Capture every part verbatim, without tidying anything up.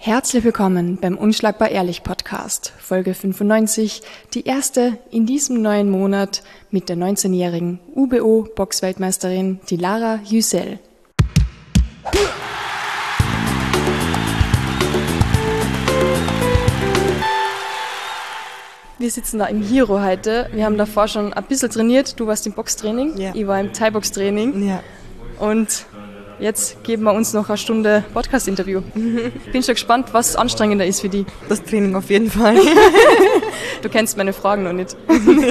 Herzlich willkommen beim Unschlagbar Ehrlich Podcast, Folge fünfundneunzig, die erste in diesem neuen Monat mit der neunzehnjährigen U B O-Boxweltmeisterin, die Lara Yücel. Wir sitzen da im Hero heute. Wir haben davor schon ein bisschen trainiert. Du warst im Boxtraining, ja. Ich war im Thai-Box-Training. Ja. Und jetzt geben wir uns noch eine Stunde Podcast-Interview. Ich bin schon gespannt, was anstrengender ist für dich. Das Training auf jeden Fall. Du kennst meine Fragen noch nicht.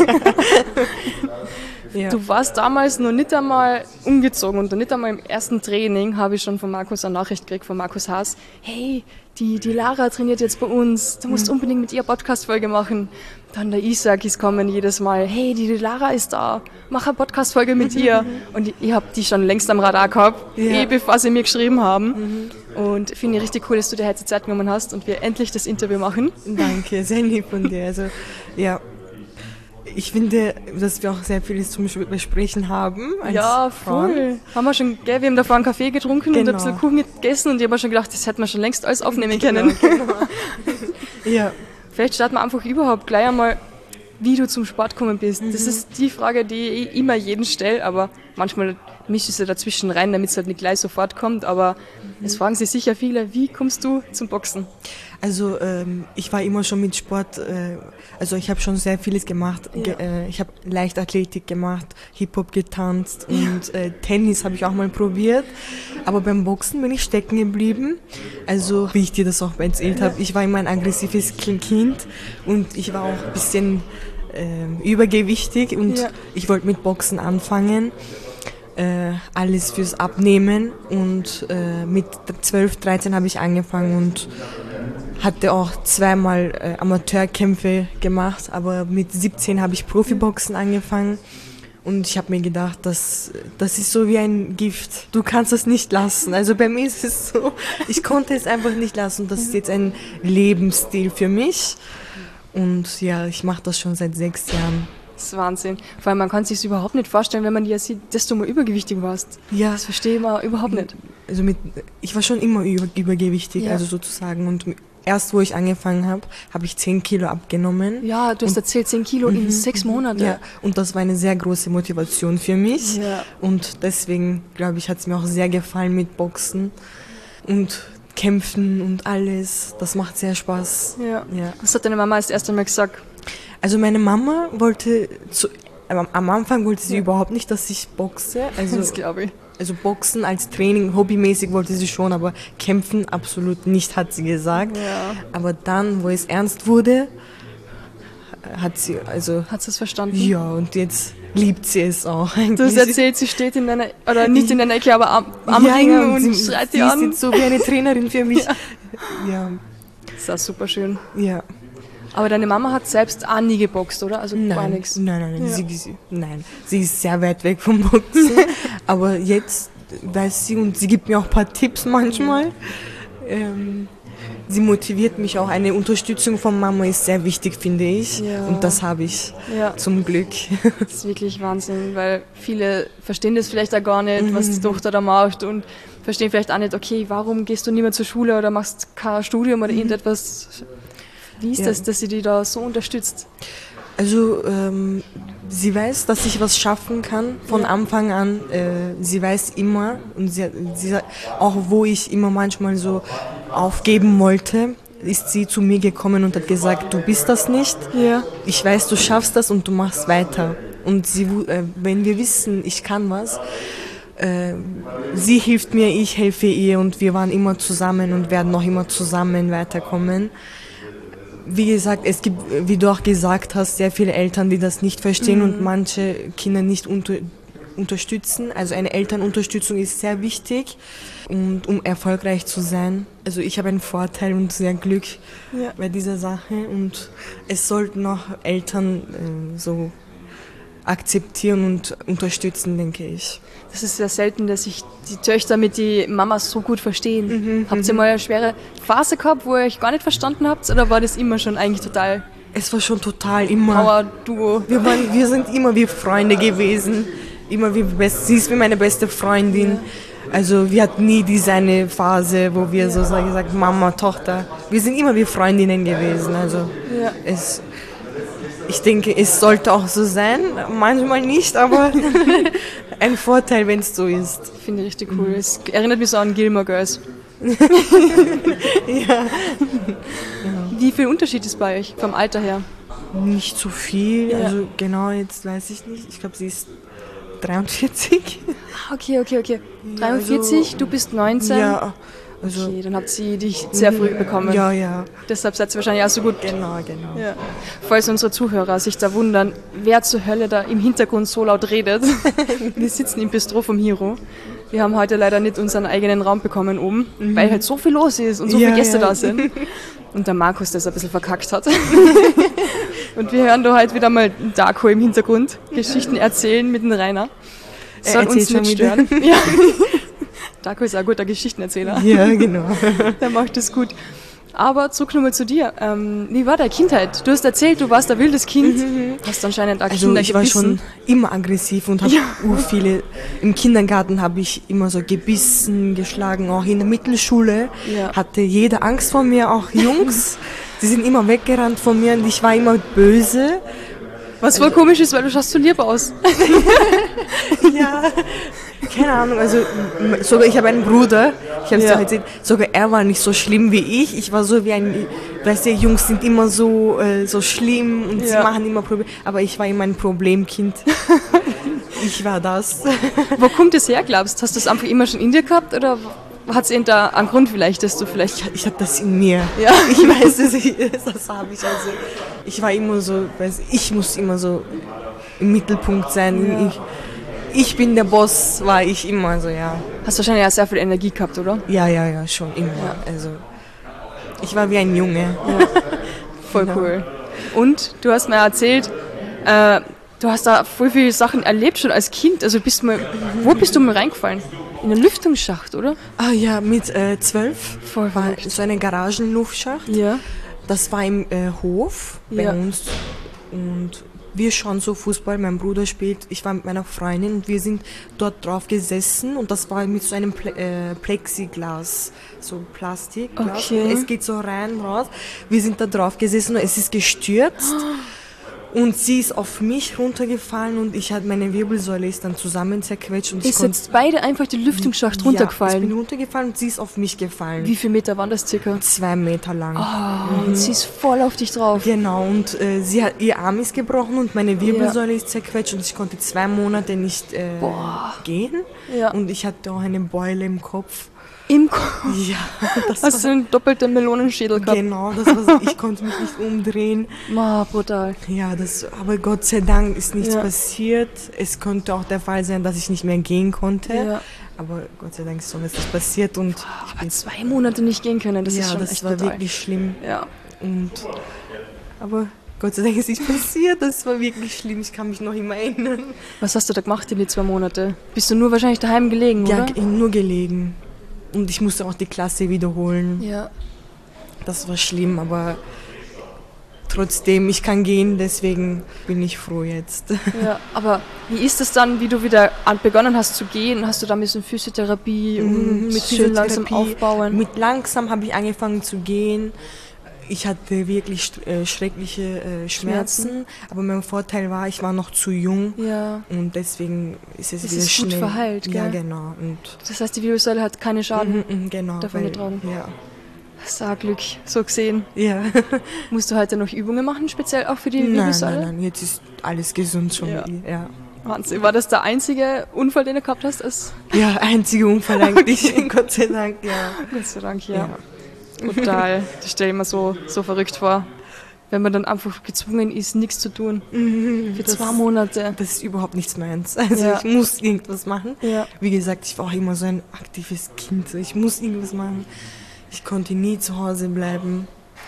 Ja. Du warst damals noch nicht einmal umgezogen und noch nicht einmal im ersten Training habe ich schon von Markus eine Nachricht gekriegt, von Markus Haas. Hey, die, die Lara trainiert jetzt bei uns, du musst mhm. unbedingt mit ihr Podcast-Folge machen. Dann der Isaac ist kommen jedes Mal, hey, die, die Lara ist da, mach eine Podcast-Folge mit ihr. Und ich, ich habe die schon längst am Radar gehabt, ja. eh bevor sie mir geschrieben haben. Mhm. Und finde ich richtig cool, dass du dir heute Zeit genommen hast und wir endlich das Interview machen. Danke, sehr lieb von dir. Also, ja. Ich finde, dass wir auch sehr vieles zum Besprechen haben. Ja, voll. Frauen. Haben wir schon, gell, wir haben davor einen Kaffee getrunken genau. und ein bisschen Kuchen gegessen und ich habe schon gedacht, das hätten wir schon längst alles aufnehmen können. Genau, genau. Ja. Vielleicht starten wir einfach überhaupt gleich einmal, wie du zum Sport gekommen bist. Mhm. Das ist die Frage, die ich immer jeden stelle, aber manchmal mische ich sie dazwischen rein, damit es halt nicht gleich sofort kommt. Aber mhm. es fragen sich sicher viele, wie kommst du zum Boxen? Also ähm, ich war immer schon mit Sport, äh, also ich habe schon sehr vieles gemacht. Ja. Ge- äh, ich habe Leichtathletik gemacht, Hip-Hop getanzt ja. und äh, Tennis habe ich auch mal probiert. Aber beim Boxen bin ich stecken geblieben. Also wie ich dir das auch erzählt habe, ich war immer ein aggressives Kind und ich war auch ein bisschen äh, übergewichtig und ja. ich wollte mit Boxen anfangen. Äh, alles fürs Abnehmen und äh, mit zwölf, dreizehn habe ich angefangen und hatte auch zweimal äh, Amateurkämpfe gemacht, aber mit siebzehn habe ich Profiboxen angefangen und ich habe mir gedacht, das, das ist so wie ein Gift, du kannst das nicht lassen. Also bei mir ist es so, ich konnte es einfach nicht lassen, das ist jetzt ein Lebensstil für mich und ja, ich mache das schon seit sechs Jahren. Das ist Wahnsinn. Vor allem, man kann sich das überhaupt nicht vorstellen, wenn man dir sieht, dass du mal übergewichtig warst. Ja. Das verstehe ich mal überhaupt nicht. Also mit, ich war schon immer über, übergewichtig, ja. also sozusagen. Und erst, wo ich angefangen habe, habe ich zehn Kilo abgenommen. Ja, du hast und, erzählt, zehn Kilo in sechs Monaten. Ja, und das war eine sehr große Motivation für mich. Ja. Und deswegen, glaube ich, hat es mir auch sehr gefallen mit Boxen und Kämpfen und alles. Das macht sehr Spaß. Ja. Ja. Was hat deine Mama als erstes Mal gesagt? Also meine Mama wollte, zu, am Anfang wollte sie ja. überhaupt nicht, dass ich boxe. Also, das glaube ich. Also Boxen als Training, hobbymäßig wollte sie schon, aber kämpfen absolut nicht, hat sie gesagt. Ja. Aber dann, wo es ernst wurde, hat sie, also... Hat sie es verstanden? Ja, und jetzt liebt sie es auch. Eigentlich. Du hast erzählt, sie steht in einer, oder nicht in einer Ecke, aber am, am ja, Ring ja, und, und sie schreit sie die an. Sie ist so wie eine Trainerin für mich. Ja. Ja. Das ist auch super schön. Ja. Aber deine Mama hat selbst auch nie geboxt, oder? Also nein, gar nichts? Nein, nein, nein, ja. sie, sie, nein. Sie ist sehr weit weg vom Boxen. Aber jetzt weiß sie und sie gibt mir auch ein paar Tipps manchmal. Ähm, sie motiviert mich auch. Eine Unterstützung von Mama ist sehr wichtig, finde ich. Ja. Und das habe ich ja. zum Glück. Das ist wirklich Wahnsinn, weil viele verstehen das vielleicht auch gar nicht, was die Tochter da macht und verstehen vielleicht auch nicht, okay, warum gehst du nicht mehr zur Schule oder machst kein Studium oder irgendetwas. Wie ist ja. das, dass sie die da so unterstützt? Also ähm, sie weiß, dass ich was schaffen kann von ja. Anfang an. Äh, sie weiß immer und sie, sie auch wo ich immer manchmal so aufgeben wollte, ist sie zu mir gekommen und hat gesagt, du bist das nicht. Ja. Ich weiß, du schaffst das und du machst weiter. Und sie, äh, wenn wir wissen, ich kann was, äh, sie hilft mir, ich helfe ihr und wir waren immer zusammen und werden noch immer zusammen weiterkommen. Wie gesagt, es gibt, wie du auch gesagt hast, sehr viele Eltern, die das nicht verstehen mhm. und manche Kinder nicht unter, unterstützen. Also eine Elternunterstützung ist sehr wichtig, und, um erfolgreich zu sein. Also ich habe einen Vorteil und sehr Glück ja. bei dieser Sache und es sollten auch Eltern äh, so akzeptieren und unterstützen, denke ich. Das ist sehr selten, dass sich die Töchter mit den Mamas so gut verstehen. Mhm, habt ihr mal eine schwere Phase gehabt, wo ihr euch gar nicht verstanden habt, oder war das immer schon eigentlich total... Es war schon total immer... Power-Duo. Wir, wir sind immer wie Freunde gewesen, immer wie best, sie ist wie meine beste Freundin. Also wir hatten nie diese eine Phase, wo wir so sagen, gesagt, Mama, Tochter. Wir sind immer wie Freundinnen gewesen. Also Ja. es, ich denke, es sollte auch so sein. Manchmal nicht, aber ein Vorteil, wenn es so ist. Finde ich richtig cool. Es erinnert mich so an Gilmore Girls. Ja. Wie viel Unterschied ist bei euch vom Alter her? Nicht so viel. Ja. Also genau, jetzt weiß ich nicht. Ich glaube, sie ist dreiundvierzig. Ah, okay, okay, okay. dreiundvierzig, du bist neunzehn. Ja, also Okay, dann habt sie dich sehr früh bekommen. ja, ja. Deshalb seid ihr wahrscheinlich auch so gut. Genau, genau. Ja. Falls unsere Zuhörer sich da wundern, wer zur Hölle da im Hintergrund so laut redet. Wir sitzen im Bistro vom Hiro. Wir haben heute leider nicht unseren eigenen Raum bekommen oben, weil halt so viel los ist und so Ja, viele Gäste ja. da sind. Und der Markus das ein bisschen verkackt hat. Und wir hören da halt wieder mal Darko im Hintergrund Geschichten erzählen mit dem Rainer. Er Soll erzählt uns nicht schon wieder. stören. Ja. Darko ist auch ein guter Geschichtenerzähler. Ja, genau. Der macht das gut. Aber zurück nochmal zu dir. Ähm, wie war deine Kindheit? Du hast erzählt, du warst ein wildes Kind. Hast anscheinend auch Also Kinder ich war gebissen. schon immer aggressiv und habe Ja. ur viele. Im Kindergarten habe ich immer so gebissen, geschlagen. Auch in der Mittelschule Ja. hatte jeder Angst vor mir, auch Jungs. Die sind immer weggerannt von mir und ich war immer böse. Was voll komisch ist, weil du schaust so lieb aus. Ja, keine Ahnung, also m- sogar ich habe einen Bruder, ich habe es Ja. ja. erzählt, sogar er war nicht so schlimm wie ich. Ich war so wie ein, weißt du, Jungs sind immer so, äh, so schlimm und sie Ja. machen immer Probleme, aber ich war immer ein Problemkind. Ich war das. Wo kommt das her, glaubst du? Hast du das einfach immer schon in dir gehabt oder hat es irgendeinen Grund vielleicht, dass du vielleicht... Ich habe das in mir. Ja. Ich weiß es, ich, das habe ich also. Ich war immer so, weiß, ich muss immer so im Mittelpunkt sein. Ja. Ich, ich bin der Boss, war ich immer so, ja. Hast wahrscheinlich auch sehr viel Energie gehabt, oder? Ja, ja, ja, schon immer. Also ich war wie ein Junge. Voll Ja. cool. Und du hast mir erzählt, äh, du hast da voll viele Sachen erlebt schon als Kind. Also bist mal, wo bist du mal reingefallen? In einen Lüftungsschacht, oder? Ah ja, mit äh, zwölf Voll war verrückt. so eine Garagenluftschacht. Ja. Das war im äh, Hof bei Ja. uns und wir schauen so Fußball. Mein Bruder spielt, ich war mit meiner Freundin und wir sind dort drauf gesessen und das war mit so einem Ple äh, Plexiglas, so Plastikglas. Okay. Es geht so rein, raus. Wir sind da drauf gesessen und es ist gestürzt. Und sie ist auf mich runtergefallen und ich hatte meine Wirbelsäule ist dann zusammen zerquetscht und ich Ist konnte jetzt beide einfach die Lüftungsschacht ja, ich bin runtergefallen? runtergefallen und sie ist auf mich gefallen. Wie viele Meter waren das circa? Zwei Meter lang. Oh, und sie ist voll auf dich drauf. Genau, und äh, sie hat, ihr Arm ist gebrochen und meine Wirbelsäule ist zerquetscht und ich konnte zwei Monate nicht äh, Boah. gehen. Ja. Und ich hatte auch eine Beule im Kopf. Im Kopf. Ja, das Hast du einen doppelten Melonenschädel gehabt? genau, das war, ich konnte mich nicht umdrehen. Ma, brutal. Ja, das, aber Gott sei Dank ist nichts Ja. passiert. Es konnte auch der Fall sein, dass ich nicht mehr gehen konnte. Ja. Aber Gott sei Dank ist so etwas passiert und Aber zwei Monate nicht gehen können, das ist ja, schon das echt war brutal. wirklich schlimm. Ja. Und, aber Gott sei Dank ist nichts passiert, das war wirklich schlimm, ich kann mich noch immer erinnern. Was hast du da gemacht in die zwei Monate? Bist du nur wahrscheinlich daheim gelegen, Ja, oder? ge- nur gelegen. Und ich musste auch die Klasse wiederholen. Ja. Das war schlimm, aber trotzdem, ich kann gehen, deswegen bin ich froh jetzt. Ja, aber wie ist es dann, wie du wieder an- begonnen hast zu gehen? Hast du da ein bisschen Physiotherapie und Mhm, mit schön langsam Physiotherapie. aufbauen? Mit langsam habe ich angefangen zu gehen. Ich hatte wirklich st- äh, schreckliche äh, Schmerzen, Schmerzen. aber mein Vorteil war, ich war noch zu jung Ja. und deswegen ist es Es wieder ist gut schnell. verheilt, Ja, gell? genau. Und Das heißt, die Wirbelsäule hat keine Schaden. Mhm, mhm, genau. Davon getragen. Ja. Sag Glück, so gesehen. ja. Musst du heute noch Übungen machen, speziell auch für die Nein, Wirbelsäule? nein, nein, jetzt ist alles gesund schon. Ja. Ja, ja. Wahnsinn. War das der einzige Unfall, den du gehabt hast? Als ja einziger Unfall eigentlich, Gott sei Dank, ja. Gott sei Dank, ja. Ja. Brutal. Das stelle ich mir so, so verrückt vor. Wenn man dann einfach gezwungen ist, nichts zu tun. Für das, zwei Monate. Das ist überhaupt nichts meins. Also Ja. ich muss irgendwas machen. Ja. Wie gesagt, ich war auch immer so ein aktives Kind. Ich muss irgendwas machen. Ich konnte nie zu Hause bleiben.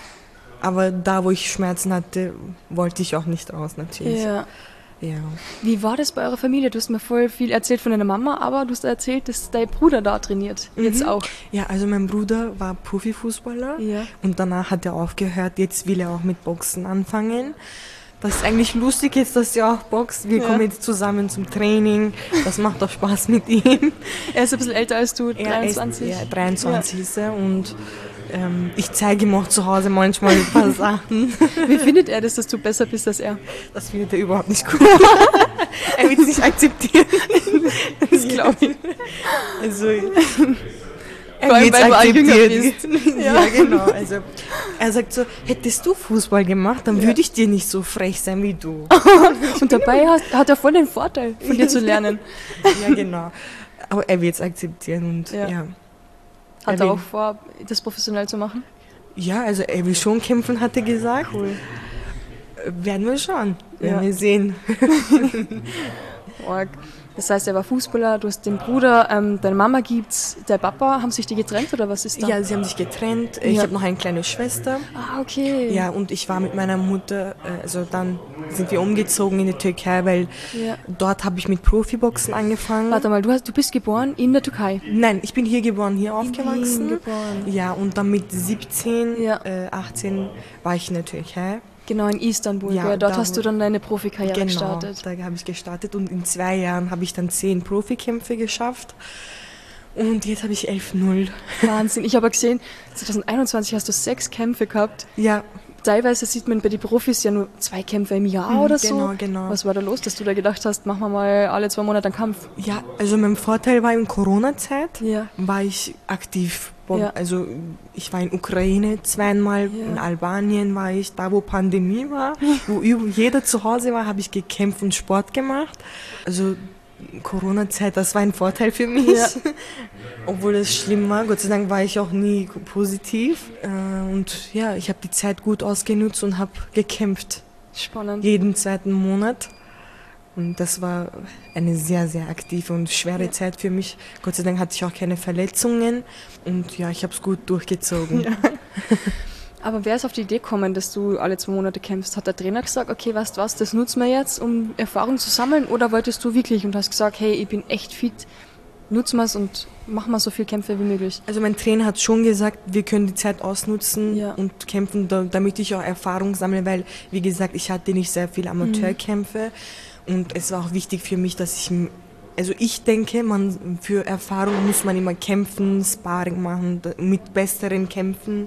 Aber da, wo ich Schmerzen hatte, wollte ich auch nicht raus, natürlich. Ja. Ja. Wie war das bei eurer Familie? Du hast mir voll viel erzählt von deiner Mama, aber du hast erzählt, dass dein Bruder da trainiert. Jetzt Mhm. auch. Ja, also mein Bruder war Profifußballer Ja. und danach hat er aufgehört. Jetzt will er auch mit Boxen anfangen. Das ist eigentlich lustig jetzt, dass er auch boxt. Wir Ja. kommen jetzt zusammen zum Training. Das macht auch Spaß mit ihm. Er ist ein bisschen älter als du, Er dreiundzwanzig. ist, ja, dreiundzwanzig ist er und ähm, ich zeige ihm auch zu Hause manchmal ein paar Sachen. Wie findet er das, dass du besser bist als er? Das findet er überhaupt nicht gut. Er will es nicht akzeptieren. Das glaube ich. Also, er Vor allem, wird's weil du auch jünger akzeptieren. Ja. Genau. Also, er sagt so, hättest du Fußball gemacht, dann Ja. würde ich dir nicht so frech sein wie du. Und dabei hat, hat er voll den Vorteil, von dir zu lernen. Ja, genau. Aber er wird es akzeptieren und Ja. ja. Hat Er er will- auch vor, das professionell zu machen? Ja, also er will schon kämpfen, hat er gesagt. Cool. Äh, Werden wir schauen. Werden Ja. wir sehen. Org. Das heißt, er war Fußballer, du hast den Bruder, ähm, deine Mama gibt's, der Papa, haben sich die getrennt oder was ist da? Ja, sie haben sich getrennt. Ich Ja. habe noch eine kleine Schwester. Ah, okay. Ja, und ich war mit meiner Mutter, äh, also dann sind wir umgezogen in die Türkei, weil Ja. dort habe ich mit Profiboxen angefangen. Warte mal, du, hast, du bist geboren in der Türkei. Nein, ich bin hier geboren, hier In aufgewachsen. Wien geboren. Ja, und dann mit siebzehn, Ja. äh, achtzehn war ich in der Türkei. Genau, in Istanbul. Ja, gell? Dort da, hast du dann deine Profikarriere Genau, gestartet. da habe ich gestartet und in zwei Jahren habe ich dann zehn Profikämpfe geschafft. Und jetzt habe ich elf null. Wahnsinn. Ich habe gesehen, zwanzig einundzwanzig hast du sechs Kämpfe gehabt. Ja, Teilweise sieht man bei den Profis ja nur zwei Kämpfe im Jahr Mhm, oder so. genau, genau. Was war da los, dass du da gedacht hast, machen wir mal alle zwei Monate einen Kampf? ja, also mein Vorteil war in Corona-Zeit, Ja. war ich aktiv. Bo- Ja. Also ich war in Ukraine zweimal, Ja. in Albanien war ich, da wo Pandemie war, wo üb- jeder zu Hause war, habe ich gekämpft und Sport gemacht. Also Corona-Zeit, das war ein Vorteil für mich. Ja. Obwohl es schlimm war, Gott sei Dank war ich auch nie positiv. Äh, Und ja, ich habe die Zeit gut ausgenutzt und habe gekämpft, Spannend. jeden zweiten Monat. Und das war eine sehr, sehr aktive und schwere Ja. Zeit für mich. Gott sei Dank hatte ich auch keine Verletzungen und ja, ich habe es gut durchgezogen. Ja. Aber wer ist auf die Idee gekommen, dass du alle zwei Monate kämpfst? Hat der Trainer gesagt, okay, weißt du was, das nutzen wir jetzt, um Erfahrung zu sammeln? Oder wolltest du wirklich und hast gesagt, hey, ich bin echt fit, nutzen wir es und machen wir so viele Kämpfe wie möglich? Also mein Trainer hat schon gesagt, wir können die Zeit ausnutzen Ja. und kämpfen, da- damit ich auch Erfahrung sammle, weil, wie gesagt, ich hatte nicht sehr viele Amateurkämpfe und es war auch wichtig für mich, dass ich, m- also ich denke, man, für Erfahrung muss man immer kämpfen, Sparring machen, da- mit besseren kämpfen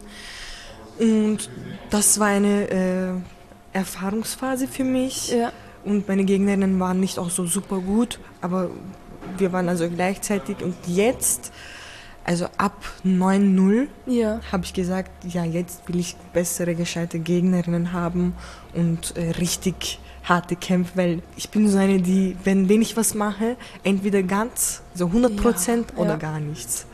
und das war eine äh, Erfahrungsphase für mich. Ja. Und meine Gegnerinnen waren nicht auch so super gut, aber wir waren also gleichzeitig. Und jetzt, also ab neun null, Ja. habe ich gesagt, ja, jetzt will ich bessere, gescheite Gegnerinnen haben und äh, richtig harte Kämpfe, weil ich bin so eine, die, wenn, wenn ich was mache, entweder ganz, so hundert Prozent Ja, oder ja. gar nichts.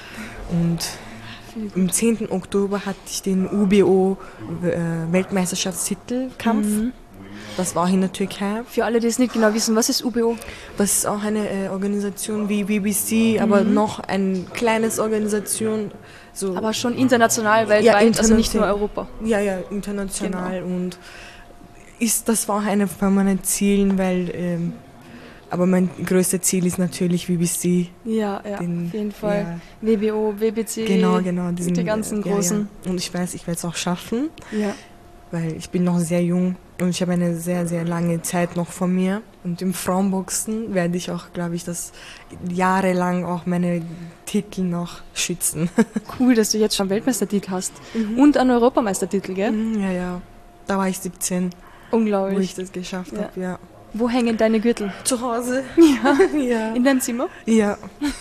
Und Viel am zehnten Oktober hatte ich den U B O äh, Weltmeisterschaftstitelkampf. Mhm. Das war auch in der Türkei. Für alle, die es nicht genau wissen, was ist U B O? Das ist auch eine äh, Organisation wie B B C, aber noch eine kleines Organisation. So, Aber schon international, weltweit, also nicht nur international. Europa. ja, ja, international. Genau. Und ist, das war auch eine von meinen Zielen, weil, ähm, aber mein größtes Ziel ist natürlich B B C. Ja, ja, Den- auf jeden Fall. Ja, W B O, W B C, genau, genau. die ganzen äh, ja, großen. Ja. Und ich weiß, ich werde es auch schaffen, Ja. weil ich bin noch sehr jung und ich habe eine sehr, sehr lange Zeit noch vor mir. Und im Frauenboxen werde ich auch, glaube ich, das jahrelang auch meine Titel noch schützen. Cool, dass du jetzt schon Weltmeistertitel hast. Und einen Europameistertitel, gell? Mhm, ja, ja. Da war ich siebzehn, wo Unglaublich. ich das geschafft Ja. habe, ja. Wo hängen deine Gürtel? Zu Hause? Ja. Ja. In deinem Zimmer? Ja,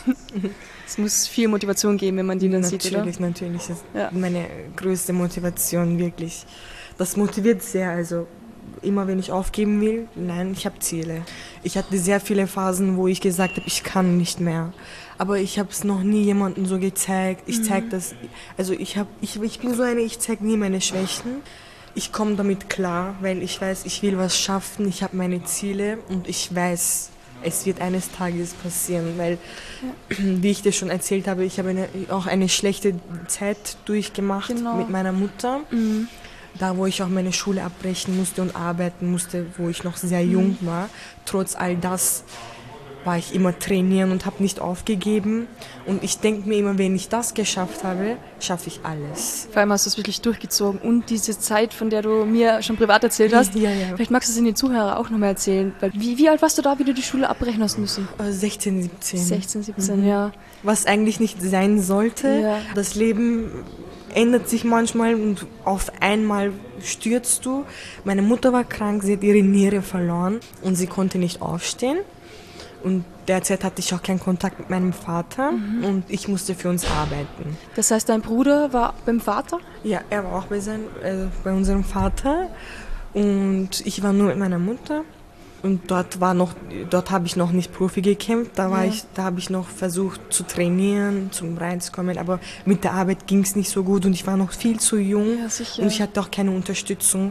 Es muss viel Motivation geben, wenn man die dann sieht, oder? natürlich, natürlich. Das ist Ja. meine größte Motivation, wirklich. Das motiviert sehr, also immer wenn ich aufgeben will, nein, ich habe Ziele. Ich hatte sehr viele Phasen, wo ich gesagt habe, ich kann nicht mehr. Aber ich habe es noch nie jemandem so gezeigt. Ich zeige das, also ich, hab, ich, ich bin so eine, ich zeige nie meine Schwächen. Ich komme damit klar, weil ich weiß, ich will was schaffen, ich habe meine Ziele und ich weiß, es wird eines Tages passieren, weil, wie ich dir schon erzählt habe, ich habe eine, auch eine schlechte Zeit durchgemacht Genau. mit meiner Mutter. Mhm. Da, wo ich auch meine Schule abbrechen musste und arbeiten musste, wo ich noch sehr jung war. Trotz all das war ich immer trainieren und habe nicht aufgegeben. Und ich denke mir immer, wenn ich das geschafft habe, schaffe ich alles. Vor allem hast du es wirklich durchgezogen und diese Zeit, von der du mir schon privat erzählt hast, Ja, ja. vielleicht magst du es in den Zuhörer auch nochmal erzählen. Weil wie, wie alt warst du da, wie du die Schule abbrechen hast müssen? Äh, sechzehn, siebzehn. sechzehn, siebzehn, mhm. ja. Was eigentlich nicht sein sollte. Ja. Das Leben ändert sich manchmal und auf einmal stürzt du. Meine Mutter war krank, sie hat ihre Niere verloren und sie konnte nicht aufstehen. Und derzeit hatte ich auch keinen Kontakt mit meinem Vater mhm. und ich musste für uns arbeiten. Das heißt, dein Bruder war beim Vater? Ja, er war auch bei, sein, äh, bei unserem Vater und ich war nur mit meiner Mutter. Und dort war noch, dort habe ich noch nicht Profi gekämpft, da war ja. ich, da habe ich noch versucht zu trainieren, zum reinzukommen, aber mit der Arbeit ging es nicht so gut und ich war noch viel zu jung ja, sicher. Und ich hatte auch keine Unterstützung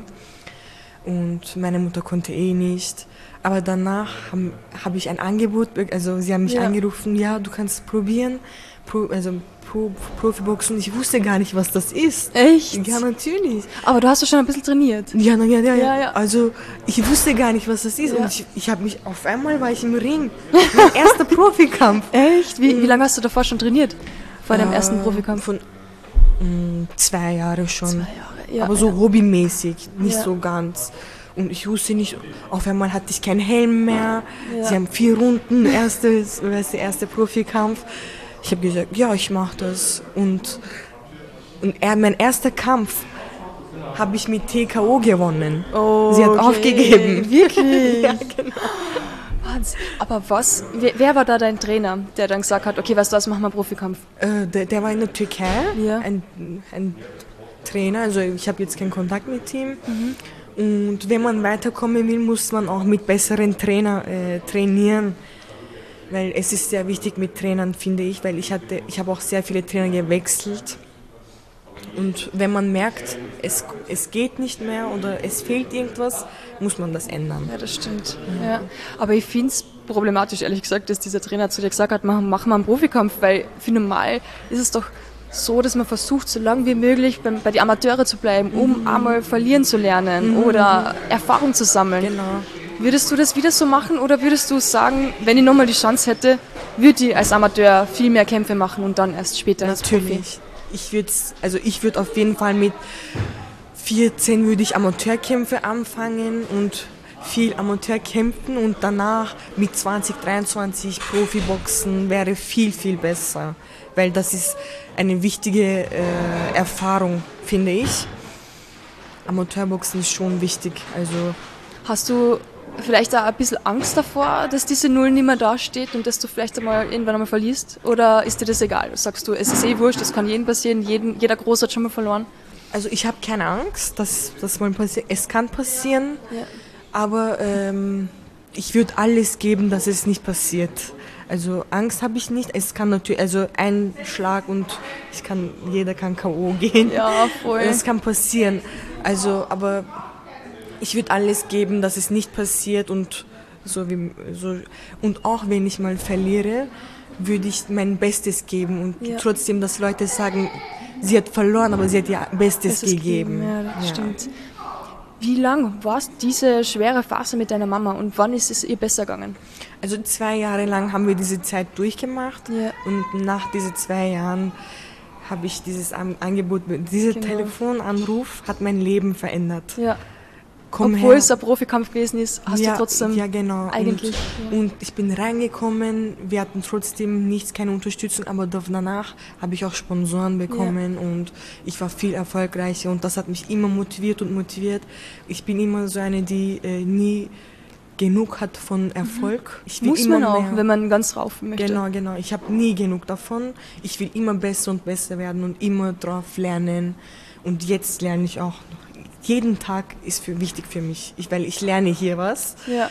und meine Mutter konnte eh nicht. Aber danach habe hab ich ein Angebot, also sie haben mich ja. angerufen, ja, du kannst probieren, Pro, also Pro, Profiboxen. Ich wusste gar nicht, was das ist. Echt? Ja, natürlich. Aber du hast doch schon ein bisschen trainiert. Ja, ja, ja, ja, ja. Also ich wusste gar nicht, was das ist. Ja. Und ich, ich habe mich, auf einmal war ich im Ring. Mein erster Profikampf. Echt? Wie, mhm. wie lange hast du davor schon trainiert? Vor deinem äh, ersten Profikampf? Von mh, zwei Jahre schon. Zwei Jahre, ja. Aber so ja. hobbymäßig, nicht ja. so ganz. Und ich wusste nicht, auf einmal hatte ich keinen Helm mehr. Ja. Sie haben vier Runden, erste, das war der erste Profikampf. Ich habe gesagt, ja, ich mache das. Und, und er, mein erster Kampf habe ich mit T K O gewonnen. Oh, sie hat okay. aufgegeben. Wirklich? Ja, genau. Wahnsinn. Aber was, wer, wer war da dein Trainer, der dann gesagt hat, okay, weißt du was, machen wir einen Profikampf? Äh, der, der war in der Türkei, ja. ein, ein Trainer, also ich habe jetzt keinen Kontakt mit ihm. Mhm. Und wenn man weiterkommen will, muss man auch mit besseren Trainern äh, trainieren. Weil es ist sehr wichtig mit Trainern, finde ich, weil ich hatte, ich habe auch sehr viele Trainer gewechselt. Und wenn man merkt, es, es geht nicht mehr oder es fehlt irgendwas, muss man das ändern. Ja, das stimmt. Ja. Ja. Aber ich finde es problematisch, ehrlich gesagt, dass dieser Trainer zu dir gesagt hat, mach, mach mal einen Profikampf, weil für normal ist es doch so, dass man versucht, so lange wie möglich bei, bei den Amateuren zu bleiben, um mhm. einmal verlieren zu lernen mhm. oder Erfahrung zu sammeln. Genau. Würdest du das wieder so machen oder würdest du sagen, wenn ich nochmal die Chance hätte, würde ich als Amateur viel mehr Kämpfe machen und dann erst später als Profi? Natürlich. Ich würde also ich würde auf jeden Fall mit vierzehn würde ich Amateurkämpfe anfangen und viel Amateur kämpfen und danach mit zwanzig, dreiundzwanzig Profiboxen wäre viel, viel besser. Weil das ist eine wichtige äh, Erfahrung, finde ich. Amateurboxen ist schon wichtig. Also hast du vielleicht auch ein bisschen Angst davor, dass diese Null nicht mehr dasteht und dass du vielleicht einmal irgendwann einmal verlierst? Oder ist dir das egal? Sagst du, es ist eh wurscht, das kann jedem passieren, jeden, jeder Groß hat schon mal verloren? Also ich habe keine Angst, dass das mal passiert. Es kann passieren, ja. aber ähm, ich würde alles geben, dass es nicht passiert. Also Angst habe ich nicht. Es kann natürlich, also ein Schlag und ich kann, jeder kann K O gehen. Ja, voll. Das kann passieren. Also, aber ich würde alles geben, dass es nicht passiert und so wie so und auch wenn ich mal verliere, würde ich mein Bestes geben und ja. trotzdem, dass Leute sagen, sie hat verloren, aber sie hat ihr Bestes, Bestes gegeben. Ja, das ja. stimmt. Wie lang war diese schwere Phase mit deiner Mama und wann ist es ihr besser gegangen? Also zwei Jahre lang haben wir diese Zeit durchgemacht ja. und nach diesen zwei Jahren habe ich dieses Angebot, dieser genau. Telefonanruf hat mein Leben verändert. Ja. Komm Obwohl her. es ein Profikampf gewesen ist, hast ja, du trotzdem ja, genau. eigentlich... Und, ja. und ich bin reingekommen, wir hatten trotzdem nichts, keine Unterstützung, aber danach habe ich auch Sponsoren bekommen ja. und ich war viel erfolgreicher und das hat mich immer motiviert und motiviert. Ich bin immer so eine, die äh, nie genug hat von Erfolg. Ich will Muss immer man auch, mehr. wenn man ganz rauf möchte. Genau, genau. Ich habe nie genug davon. Ich will immer besser und besser werden und immer drauf lernen und jetzt lerne ich auch noch. Jeden Tag ist für, wichtig für mich, ich, weil ich lerne hier was. Ja.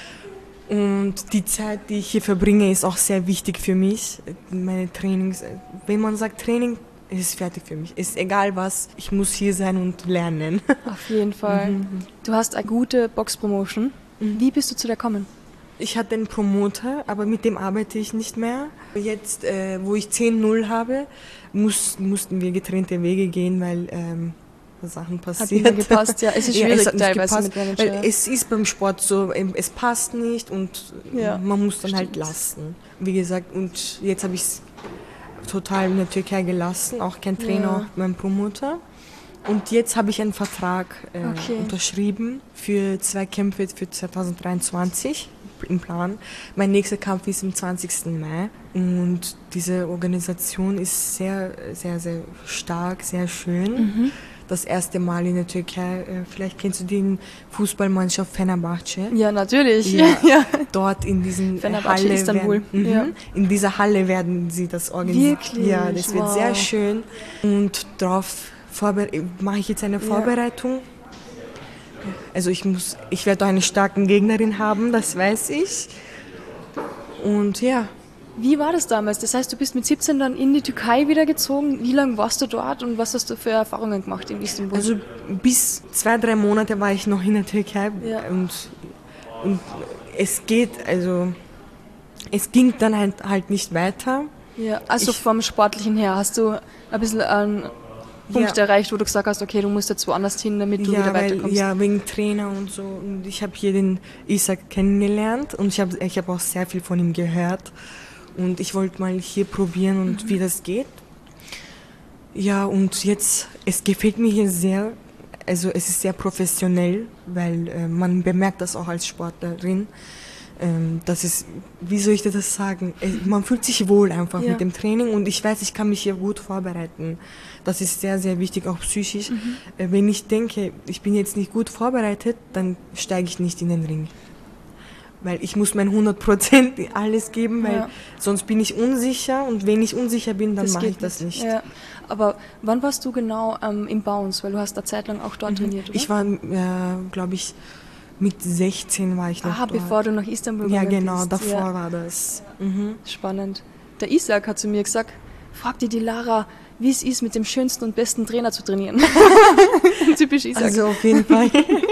Und die Zeit, die ich hier verbringe, ist auch sehr wichtig für mich. Meine Trainings, wenn man sagt Training, ist es fertig für mich. Ist egal was, ich muss hier sein und lernen. Auf jeden Fall. Mhm. Du hast eine gute Box-Promotion. Mhm. Wie bist du zu der gekommen? Ich hatte einen Promoter, aber mit dem arbeite ich nicht mehr. Jetzt, äh, wo ich zehn null habe, muss, mussten wir getrennte Wege gehen, weil... Ähm, Sachen Hat passiert. nicht mehr gepasst, ja. Es ist Ja, schwierig es hat nicht teilweise gepasst, mit Manager. weil es ist beim Sport so, es passt nicht und Ja, man muss dann stimmt. halt lassen. Wie gesagt, und jetzt habe ich es total in der Türkei gelassen, auch kein Trainer, Ja. auch mein Promoter. Und jetzt habe ich einen Vertrag äh, Okay. unterschrieben für zwei Kämpfe für zwanzig dreiundzwanzig im Plan. Mein nächster Kampf ist am zwanzigsten Mai und diese Organisation ist sehr, sehr, sehr stark, sehr schön. Mhm. Das erste Mal in der Türkei, äh, vielleicht kennst du die Fenerbahce Fenerbahce. Ja, natürlich. Ja. Ja. Dort in diesen Fenerbahce, Halle Istanbul. Werden, mhm, Ja. in dieser Halle werden sie das organisieren. Wirklich? Ja, das wird Wow. sehr schön und darauf vorbe- mache ich jetzt eine Vorbereitung. Also ich muss, ich werde auch eine starke Gegnerin haben, das weiß ich. Und ja, Wie war das damals? Das heißt, du bist mit siebzehn dann in die Türkei wieder gezogen. Wie lange warst du dort und was hast du für Erfahrungen gemacht in Istanbul? also bis zwei, drei Monate war ich noch in der Türkei Ja. und, und es geht, also es ging dann halt, halt nicht weiter. ja, also ich- vom Sportlichen her hast du ein bisschen einen Punkt Ja. erreicht, wo du gesagt hast, okay, du musst jetzt woanders hin, damit du Ja, wieder weil, weiterkommst. ja, wegen Trainer und so. Und ich habe hier den Isaac kennengelernt und ich habe ich hab auch sehr viel von ihm gehört. Und ich wollte mal hier probieren und wie das geht. Ja, und jetzt, es gefällt mir hier sehr. Also es ist sehr professionell, weil äh, man bemerkt das auch als Sportlerin. Ähm, das ist, wie soll ich dir das sagen? Es, man fühlt sich wohl einfach Ja. mit dem Training und ich weiß, ich kann mich hier gut vorbereiten. Das ist sehr, sehr wichtig, auch psychisch. Äh, wenn ich denke, ich bin jetzt nicht gut vorbereitet, dann steige ich nicht in den Ring. Weil ich muss mein hundert Prozent alles geben, weil Ja. sonst bin ich unsicher und wenn ich unsicher bin, dann Das mache geht ich das nicht. Ja. Aber wann warst du genau ähm, im Bounce? Weil du hast eine Zeit lang auch dort trainiert, oder? Ich war, äh, glaube ich, mit sechzehn war ich noch Aha, dort. bevor du nach Istanbul Ja, gegangen genau, bist. davor Ja. war das. Mhm. Spannend. Der Isaac hat zu mir gesagt, frag dir die Lara, wie es ist, mit dem schönsten und besten Trainer zu trainieren. Typisch Isaac. Also auf jeden Fall.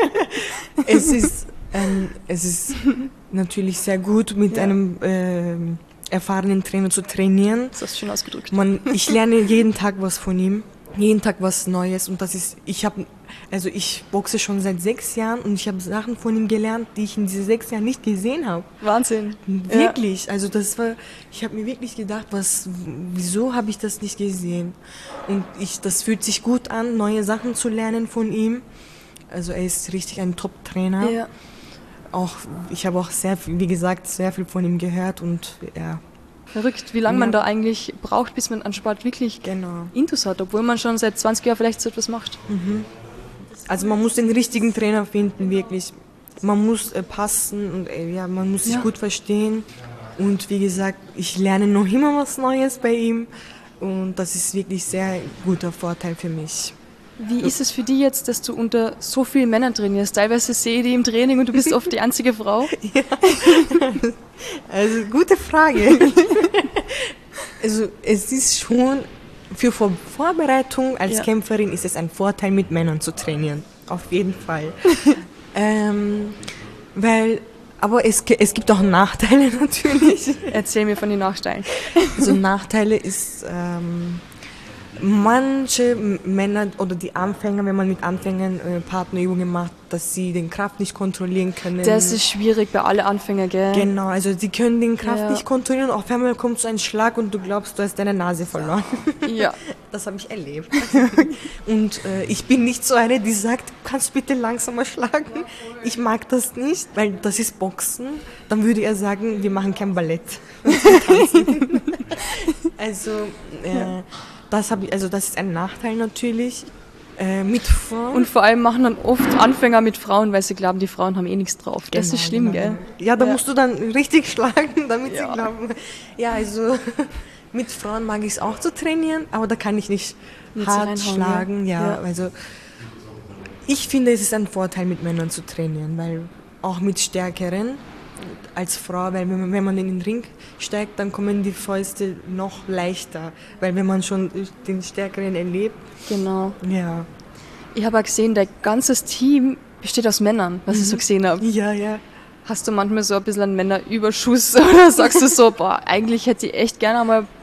es ist, ähm, es ist natürlich sehr gut, mit Ja. einem ähm, erfahrenen Trainer zu trainieren. das hast du schön ausgedrückt. Man, ich lerne jeden Tag was von ihm, jeden Tag was Neues und das ist, ich habe, also ich boxe schon seit sechs Jahren und ich habe Sachen von ihm gelernt, die ich in diesen sechs Jahren nicht gesehen habe. Wahnsinn. Wirklich, also das war, ich habe mir wirklich gedacht, was, wieso habe ich das nicht gesehen? Und ich, das fühlt sich gut an, neue Sachen zu lernen von ihm. Also er ist richtig ein Top-Trainer. Ja. Auch, ich habe auch sehr viel, wie gesagt, sehr viel von ihm gehört und ja, Verrückt, wie lange Ja. man da eigentlich braucht, bis man an Sport wirklich genau. Intus hat, obwohl man schon seit zwanzig Jahren vielleicht so etwas macht. Also man muss den richtigen Trainer finden, wirklich. Man muss äh, passen und äh, ja, man muss sich Ja. gut verstehen. Und wie gesagt, ich lerne noch immer was Neues bei ihm und das ist wirklich sehr guter Vorteil für mich. Wie ist es für dich jetzt, dass du unter so vielen Männern trainierst? Teilweise sehe ich die im Training und du bist oft die einzige Frau. Also gute Frage. Also es ist schon für Vor Vorbereitung als Ja. Kämpferin ist es ein Vorteil, mit Männern zu trainieren. Auf jeden Fall. ähm, weil, aber es, ge- es gibt auch Nachteile natürlich. Erzähl mir von den Nachteilen. Also Nachteile ist, ähm, manche M- Männer oder die Anfänger, wenn man mit Anfängern äh, Partnerübungen macht, dass sie den Kraft nicht kontrollieren können. Das ist schwierig bei allen Anfängern, gell? Genau, also sie können den Kraft Ja. nicht kontrollieren. Auf einmal kommt so ein Schlag und du glaubst, du hast deine Nase verloren. Ja. Das habe ich erlebt. Und äh, ich bin nicht so eine, die sagt, du kannst bitte langsamer schlagen. Ich mag das nicht, weil das ist Boxen. Dann würde er sagen, wir machen kein Ballett. Wir tanzen. Also, äh, das, hab ich, also das ist ein Nachteil natürlich. Äh, mit Frauen. Und vor allem machen dann oft Anfänger mit Frauen, weil sie glauben, die Frauen haben eh nichts drauf. Das Genau, ist schlimm, genau. gell? Ja, da Ja. musst du dann richtig schlagen, damit Ja. sie glauben. Ja, also mit Frauen mag ich es auch zu trainieren, aber da kann ich nicht Nicht so hart reinhauen, schlagen. ja. Ja. Ja. Also ich finde, es ist ein Vorteil, mit Männern zu trainieren, weil auch mit Stärkeren als Frau, weil wenn wenn man in den Ring steigt, dann kommen die Fäuste noch leichter, weil wenn man schon den Stärkeren erlebt, Genau. ja. Ich habe auch gesehen, dein ganzes Team besteht aus Männern, was ich so gesehen habe. Ja, ja. Hast du manchmal so ein bisschen einen Männerüberschuss oder sagst du so, boah, eigentlich hätte ich echt gerne mal ein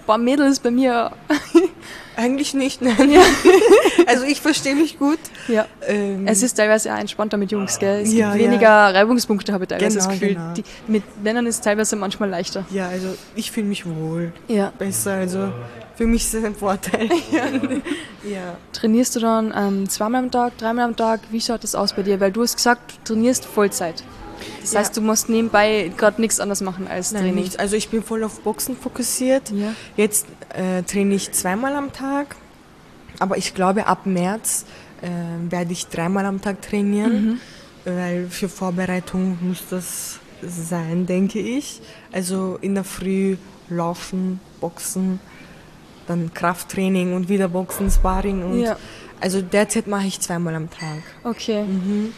paar Mädels bei mir. Eigentlich nicht, nein. Ja. Also ich verstehe mich gut. Ja. Ähm, Es ist teilweise auch entspannter mit Jungs, gell? Es Ja, gibt ja. weniger Reibungspunkte, habe ich teilweise Genau, das Gefühl. genau. Die, mit Männern ist es teilweise manchmal leichter. ja, also ich fühle mich wohl. Ja. Besser, also für mich ist es ein Vorteil. Ja. ja. Trainierst du dann ähm, zweimal am Tag, dreimal am Tag? Wie schaut das aus bei dir? Weil du hast gesagt, du trainierst Vollzeit. Das Ja. heißt, du musst nebenbei gerade nichts anderes machen als Nein, Training. nichts. Also ich bin voll auf Boxen fokussiert. Ja. Jetzt äh, trainiere ich zweimal am Tag. Aber ich glaube, ab März äh, werde ich dreimal am Tag trainieren. Mhm. Weil für Vorbereitung muss das sein, denke ich. Also in der Früh laufen, boxen, dann Krafttraining und wieder Boxen, Sparring. Und Ja. Also derzeit mache ich zweimal am Tag. Okay. Mhm.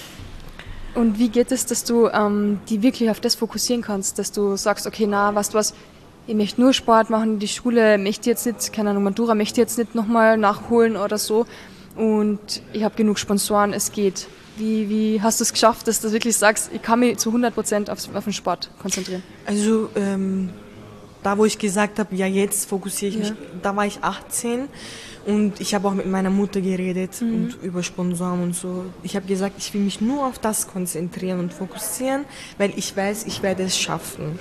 Und wie geht es, dass du ähm, die wirklich auf das fokussieren kannst, dass du sagst, okay, na, weißt du was, ich möchte nur Sport machen, die Schule möchte jetzt nicht, keine Ahnung, Matura möchte jetzt nicht nochmal nachholen oder so und ich habe genug Sponsoren, es geht. Wie, wie hast du es geschafft, dass du wirklich sagst, ich kann mich zu hundert Prozent auf, auf den Sport konzentrieren? Also ähm, da, wo ich gesagt habe, ja jetzt fokussiere ich Ja. mich, da war ich achtzehn und ich habe auch mit meiner Mutter geredet Mhm. und über Sponsoren und so. Ich habe gesagt, ich will mich nur auf das konzentrieren und fokussieren, weil ich weiß, ich werde es schaffen.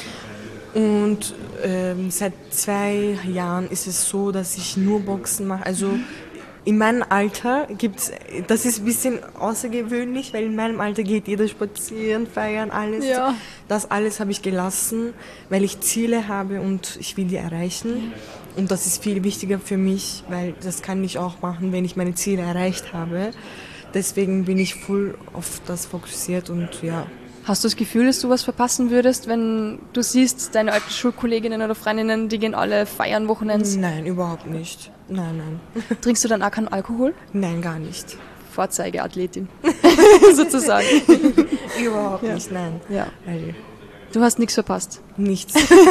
Und ähm, seit zwei Jahren ist es so, dass ich nur Boxen mache. Also in meinem Alter gibt's, das ist ein bisschen außergewöhnlich, weil in meinem Alter geht jeder spazieren, feiern, alles. Ja. Das alles habe ich gelassen, weil ich Ziele habe und ich will die erreichen. Und das ist viel wichtiger für mich, weil das kann ich auch machen, wenn ich meine Ziele erreicht habe. Deswegen bin ich voll auf das fokussiert und ja. Hast du das Gefühl, dass du was verpassen würdest, wenn du siehst, deine alten Schulkolleginnen oder Freundinnen, die gehen alle feiern Wochenends? Nein, überhaupt nicht. Nein, nein. Trinkst du dann auch keinen Alkohol? Nein, gar nicht. Vorzeigeathletin, sozusagen. Überhaupt Ja. nicht, nein. Ja. Weil Du hast nichts verpasst. nichts.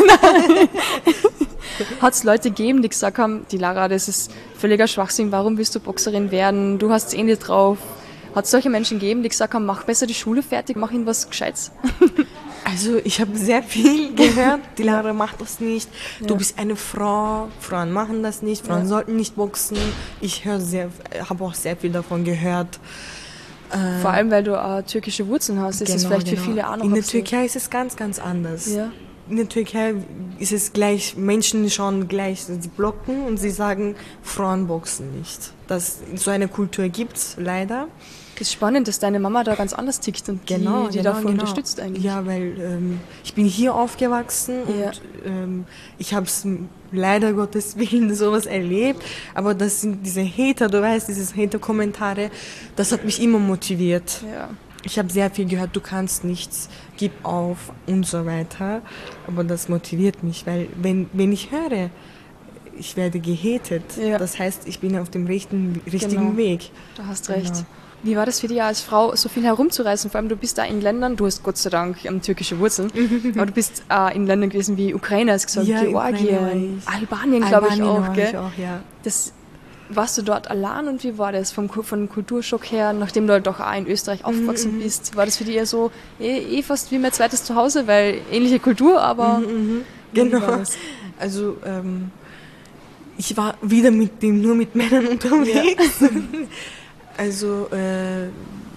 Hat es Leute gegeben, die gesagt haben, die Lara, das ist völliger Schwachsinn, warum willst du Boxerin werden? Du hast es eh nicht drauf. Hat es solche Menschen gegeben, die gesagt haben, mach besser die Schule fertig, mach ihnen was Gescheites? Also ich habe sehr viel gehört, die Lara macht das nicht, du Ja. bist eine Frau, Frauen machen das nicht, Frauen Ja. sollten nicht boxen. Ich höre sehr, habe auch sehr viel davon gehört. Äh, Vor allem, weil du äh, türkische Wurzeln hast, ist es genau, vielleicht genau. für viele auch noch In der ein bisschen- Türkei ist es ganz, ganz anders. Ja. In der Türkei ist es gleich, Menschen schauen gleich, sie blocken und sie sagen, Frauen boxen nicht. Das, so eine Kultur gibt's leider. Das ist spannend, dass deine Mama da ganz anders tickt und Genau, die, die genau, davon genau. unterstützt eigentlich. Ja, weil ähm, ich bin hier aufgewachsen Ja. und ähm, ich habe es leider Gottes Willen sowas erlebt, aber das sind diese Hater, du weißt, diese Hater-Kommentare, das hat mich immer motiviert. Ja. Ich habe sehr viel gehört, du kannst nichts, gib auf und so weiter, aber das motiviert mich, weil wenn, wenn ich höre, ich werde gehatet, Ja. das heißt, ich bin auf dem richtigen, richtigen Genau. Weg. Du hast recht. Genau. Wie war das für dich als Frau, so viel herumzureisen? Vor allem, du bist da in Ländern, du hast Gott sei Dank ähm, türkische Wurzeln, aber du bist äh, in Ländern gewesen wie Ukraine, hast gesagt, Ja, Georgien, Ukraine war ich. Albanien, glaube ich Albanien auch. war Gell? ich auch, ja. Das, warst du dort allein und wie war das vom, Ku- vom Kulturschock her, nachdem du halt doch auch in Österreich aufgewachsen bist? War das für dich eher so eh, eh fast wie mein zweites Zuhause, weil ähnliche Kultur, aber Mhm, wie genau. war das? Also ähm, ich war wieder mit dem nur mit Männern unterwegs. Also äh,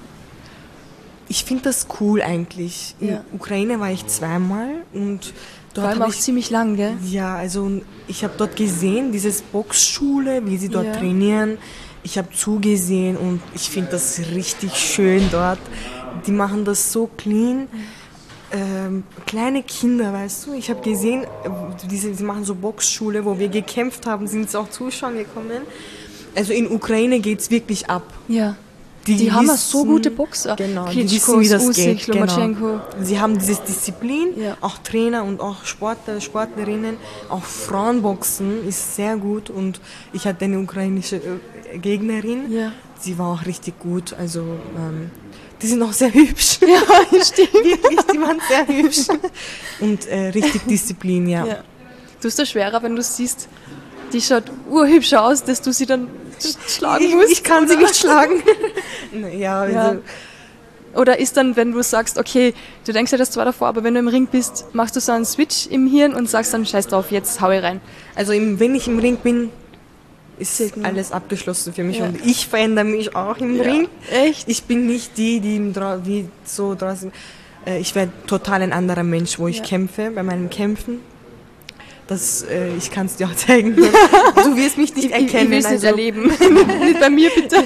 ich finde das cool eigentlich. In Ja. Ukraine war ich zweimal und Vor dort allem habe auch ich ziemlich lang, gell? ja, also ich habe dort gesehen, dieses Boxschule, wie sie dort Ja. trainieren. Ich habe zugesehen und ich finde das richtig schön dort. Die machen das so clean. Ähm, kleine Kinder, weißt du, ich habe gesehen, äh, diese, sie machen so Boxschule, wo wir gekämpft haben, sind auch Zuschauer gekommen. Also in Ukraine geht es wirklich ab. Ja. Die haben auch so gute Boxer. Genau, die Klitschko, wissen, wie das Usyk, geht. Genau. Lomachenko. Sie haben diese Disziplin, Ja. auch Trainer und auch Sportler, Sportlerinnen, auch Frauenboxen ist sehr gut und ich hatte eine ukrainische äh, Gegnerin, Ja. sie war auch richtig gut, also ähm, die sind auch sehr hübsch. Ja, stimmt. Wirklich, die waren sehr hübsch und äh, richtig Disziplin, ja. Ja. Du hast das schwerer, wenn du siehst, die schaut urhübsch aus, dass du sie dann sch- schlagen Ich, musst. ich kann sie oder? nicht schlagen. ja, also, Ja. Oder ist dann, wenn du sagst, okay, du denkst ja das zwar davor, aber wenn du im Ring bist, machst du so einen Switch im Hirn und sagst dann, scheiß drauf, jetzt hau ich rein. Also im, wenn ich im Ring bin, ist alles abgeschlossen für mich ja. Und ich verändere mich auch im ja. Ring. Echt? Ich bin nicht die, die, die so draußen, äh, ich werde total ein anderer Mensch, wo ich ja. kämpfe, bei meinen Kämpfen. Das, äh, ich kann es dir auch zeigen. Du wirst mich nicht erkennen. Ich, ich will es nicht also, erleben. Nicht bei mir, bitte.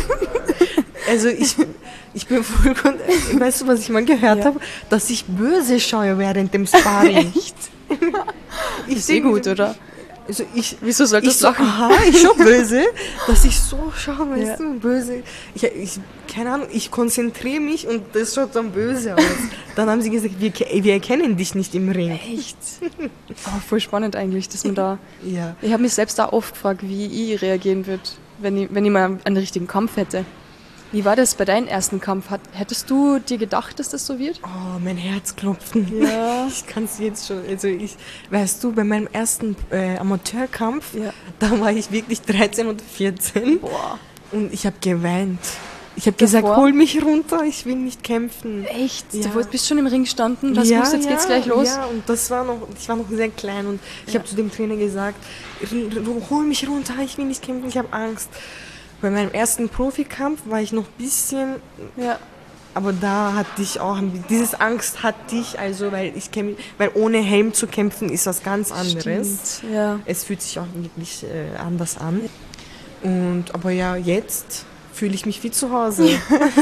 Also ich, ich bin voll, weißt du, was ich mal gehört ja. habe? Dass ich böse schaue während dem Sparring. Echt? Ich ist eh gut, oder? Also ich, Wieso solltest du lachen? So, aha, ich schon böse, dass ich so schaue, weißt ja. du, böse. Ich, ich, keine Ahnung, ich konzentriere mich und das schaut dann böse aus. Dann haben sie gesagt, wir, wir erkennen dich nicht im Ring. Echt? Oh, voll spannend eigentlich, dass man da... Ja. Ich habe mich selbst da oft gefragt, wie ich reagieren würde, wenn ich, wenn ich mal einen richtigen Kampf hätte. Wie war das bei deinem ersten Kampf? Hat, hättest du dir gedacht, dass das so wird? Oh, mein Herz klopfen. Ja. Ich kann es jetzt schon. Also ich, weißt du, bei meinem ersten äh, Amateurkampf, ja. da war ich wirklich dreizehn oder vierzehn. Boah. Und ich habe geweint. Ich habe gesagt, hol mich runter, ich will nicht kämpfen. Echt? Ja. Du bist schon im Ring gestanden, das ja, wusste, jetzt ja, geht's gleich los? Ja, und das war noch, ich war noch sehr klein und ich ja. habe zu dem Trainer gesagt, hol mich runter, ich will nicht kämpfen, ich habe Angst. Bei meinem ersten Profikampf war ich noch ein bisschen, ja. aber da hatte ich auch, dieses Angst hatte ich, also weil ich kämpfe, weil ohne Helm zu kämpfen ist was ganz anderes. Stimmt, ja. Es fühlt sich auch wirklich äh, anders an. Und, aber ja, jetzt fühle ich mich wie zu Hause.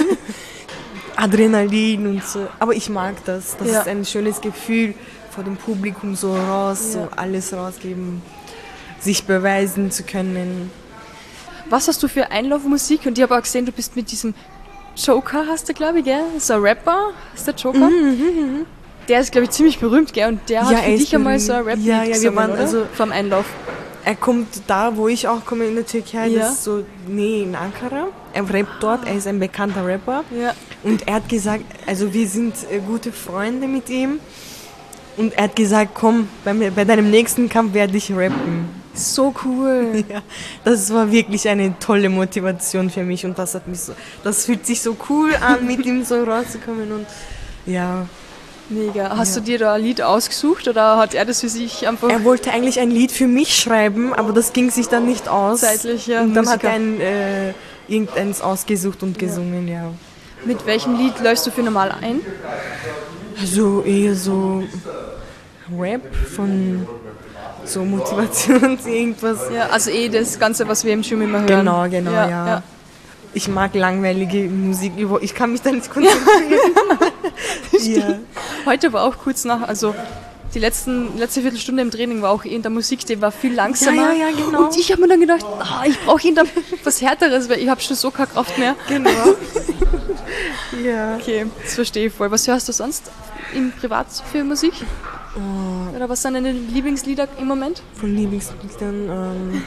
Adrenalin und so. Aber ich mag das. Das ja. ist ein schönes Gefühl, vor dem Publikum so raus, ja. so alles rausgeben, sich beweisen zu können. Was hast du für Einlaufmusik? Und ich habe auch gesehen, du bist mit diesem Joker, hast du, glaube ich, gell? So ein Rapper, ist der Joker? Mhm, mh, mh. Der ist, glaube ich, ziemlich berühmt, gell? Und der ja, hat für dich einmal so ein Rap ja, ja, wir waren, oder? Also Vom Einlauf. Er kommt da, wo ich auch komme, in der Türkei, ja. das ist so, nee, in Ankara. Er rappt dort, er ist ein bekannter Rapper. Ja. Und er hat gesagt, also wir sind äh, gute Freunde mit ihm. Und er hat gesagt, komm, bei, mir, bei deinem nächsten Kampf werde ich rappen. So cool. Ja, das war wirklich eine tolle Motivation für mich und das hat mich so, das fühlt sich so cool an, mit ihm so rauszukommen und ja. Mega. Hast ja. du dir da ein Lied ausgesucht oder hat er das für sich einfach... Er wollte eigentlich ein Lied für mich schreiben, aber das ging sich dann nicht aus. Zeitlich, ja. Und dann Musiker. hat er ein, äh, irgendeins ausgesucht und gesungen, ja. ja. Mit welchem Lied läufst du für normal ein? Also eher so Rap von... so Motivation, irgendwas. Ja, also eh das Ganze, was wir im Gym immer hören. Genau, genau, ja. ja. ja. Ich mag langweilige Musik, ich kann mich da nicht konzentrieren. ja. Heute war auch kurz nach, also die letzten, letzte Viertelstunde im Training war auch eh in der Musik, die war viel langsamer. Ja, ja, ja, genau. Und ich habe mir dann gedacht, oh, ich brauche was Härteres, weil ich habe schon so keine Kraft mehr. Genau. ja. Okay, das verstehe ich voll. Was hörst du sonst im Privat für Musik? Oh. Oder was sind deine Lieblingslieder im Moment? Von Lieblingsliedern, ähm,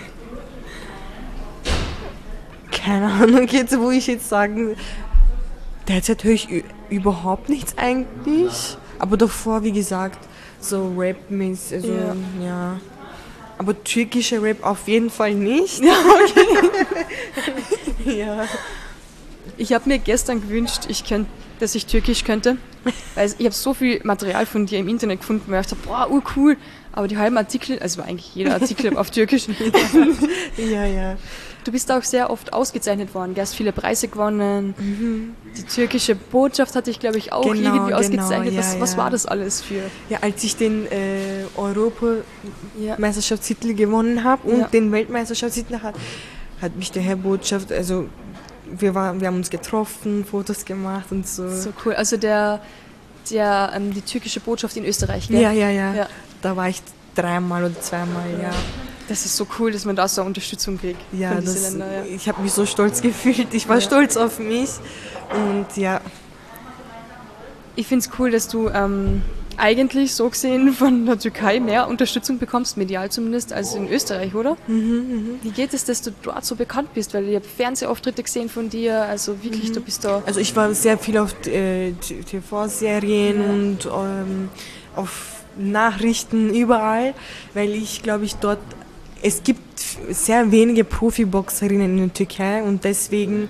keine Ahnung, jetzt, wo ich jetzt sagen, derzeit höre ich überhaupt nichts eigentlich, aber davor, wie gesagt, so Rap-mäßig, also, ja. ja. Aber türkische Rap auf jeden Fall nicht. Ja, okay. ja. Ich habe mir gestern gewünscht, ich könnt, dass ich Türkisch könnte. Weil ich habe so viel Material von dir im Internet gefunden, wo ich dachte, boah, urcool. Aber die halben Artikel, also eigentlich jeder Artikel auf Türkisch. ja, ja. Du bist auch sehr oft ausgezeichnet worden. Du hast viele Preise gewonnen. Mhm. Die türkische Botschaft hatte ich, glaube ich, auch genau, irgendwie ausgezeichnet. Genau, was, ja, was ja. war das alles für? Ja, als ich den äh, Ja. Europameisterschaftstitel gewonnen habe und Ja. den Weltmeisterschaftstitel hat, hat mich der Herr Botschaft, also wir, war, wir haben uns getroffen, Fotos gemacht und so. So cool. Also der, der ähm, die türkische Botschaft in Österreich, gell? Ja, ja, ja, Ja. Da war ich dreimal oder zweimal, ja. Das ist so cool, dass man da so Unterstützung kriegt Ja, von diesen das, Ländern. Ja. ich habe mich so stolz gefühlt. Ich war Ja. stolz auf mich und ja. Ich finde es cool, dass du ähm, eigentlich so gesehen von der Türkei mehr Unterstützung bekommst, medial zumindest, als in Österreich, oder? Mhm, Wie geht es, dass du dort so bekannt bist? Weil ich habe Fernsehauftritte gesehen von dir, also wirklich, mhm. du bist da... Also ich war sehr viel auf äh, T V-Serien Ja. und ähm, auf Nachrichten überall, weil ich glaube ich dort, es gibt sehr wenige Profiboxerinnen in der Türkei und deswegen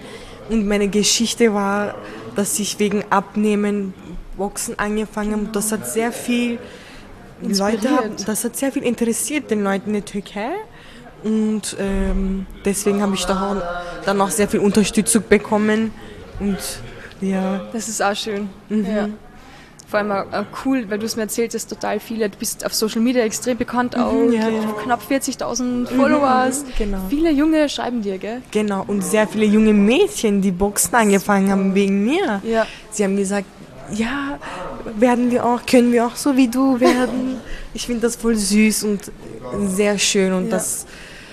Und meine Geschichte war, dass ich wegen Abnehmen Boxen angefangen habe. Das hat sehr viel Leute haben, das hat sehr viel interessiert den Leuten in der Türkei. Und ähm, deswegen habe ich da auch, dann auch sehr viel Unterstützung bekommen. Und ja. Das ist auch schön. Mhm. Ja. Vor allem auch cool, weil du es mir erzählt hast, total viele. Du bist auf Social Media extrem bekannt, auch mhm, ja, ja. knapp vierzigtausend Followers. Mhm, genau. Viele Junge schreiben dir, gell? Genau, und sehr viele junge Mädchen, die Boxen angefangen haben wegen mir. Ja. Sie haben gesagt, ja, werden wir auch, können wir auch so wie du werden. Ich finde das voll süß und sehr schön und ja. das,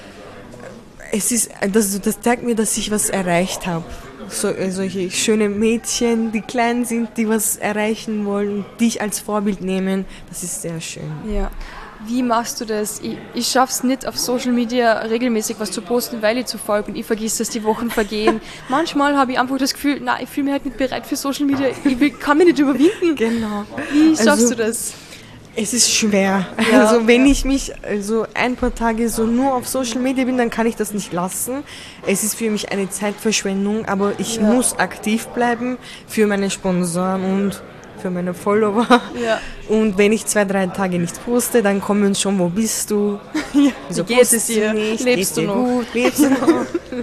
es ist, das, das zeigt mir, dass ich was erreicht habe. So, solche schöne Mädchen, die klein sind, die was erreichen wollen, die ich als Vorbild nehmen, das ist sehr schön. Ja. Wie machst du das? Ich, ich schaffe es nicht, auf Social Media regelmäßig was zu posten, weil ich zu faul bin. Ich vergesse, dass die Wochen vergehen. Manchmal habe ich einfach das Gefühl, nein, ich fühle mich halt nicht bereit für Social Media. Ich will, kann mich nicht überwinden. Genau. Wie schaffst also, du das? Es ist schwer. Ja, also wenn ja. ich mich also ein paar Tage so nur auf Social Media bin, dann kann ich das nicht lassen. Es ist für mich eine Zeitverschwendung, aber ich ja. muss aktiv bleiben für meine Sponsoren und für meine Follower. Ja. Und wenn ich zwei, drei Tage nicht poste, dann kommen schon, wo bist du? Ja. Wieso Wie geht es dir? Nicht? Lebst geht du noch? Gut? Lebst du noch?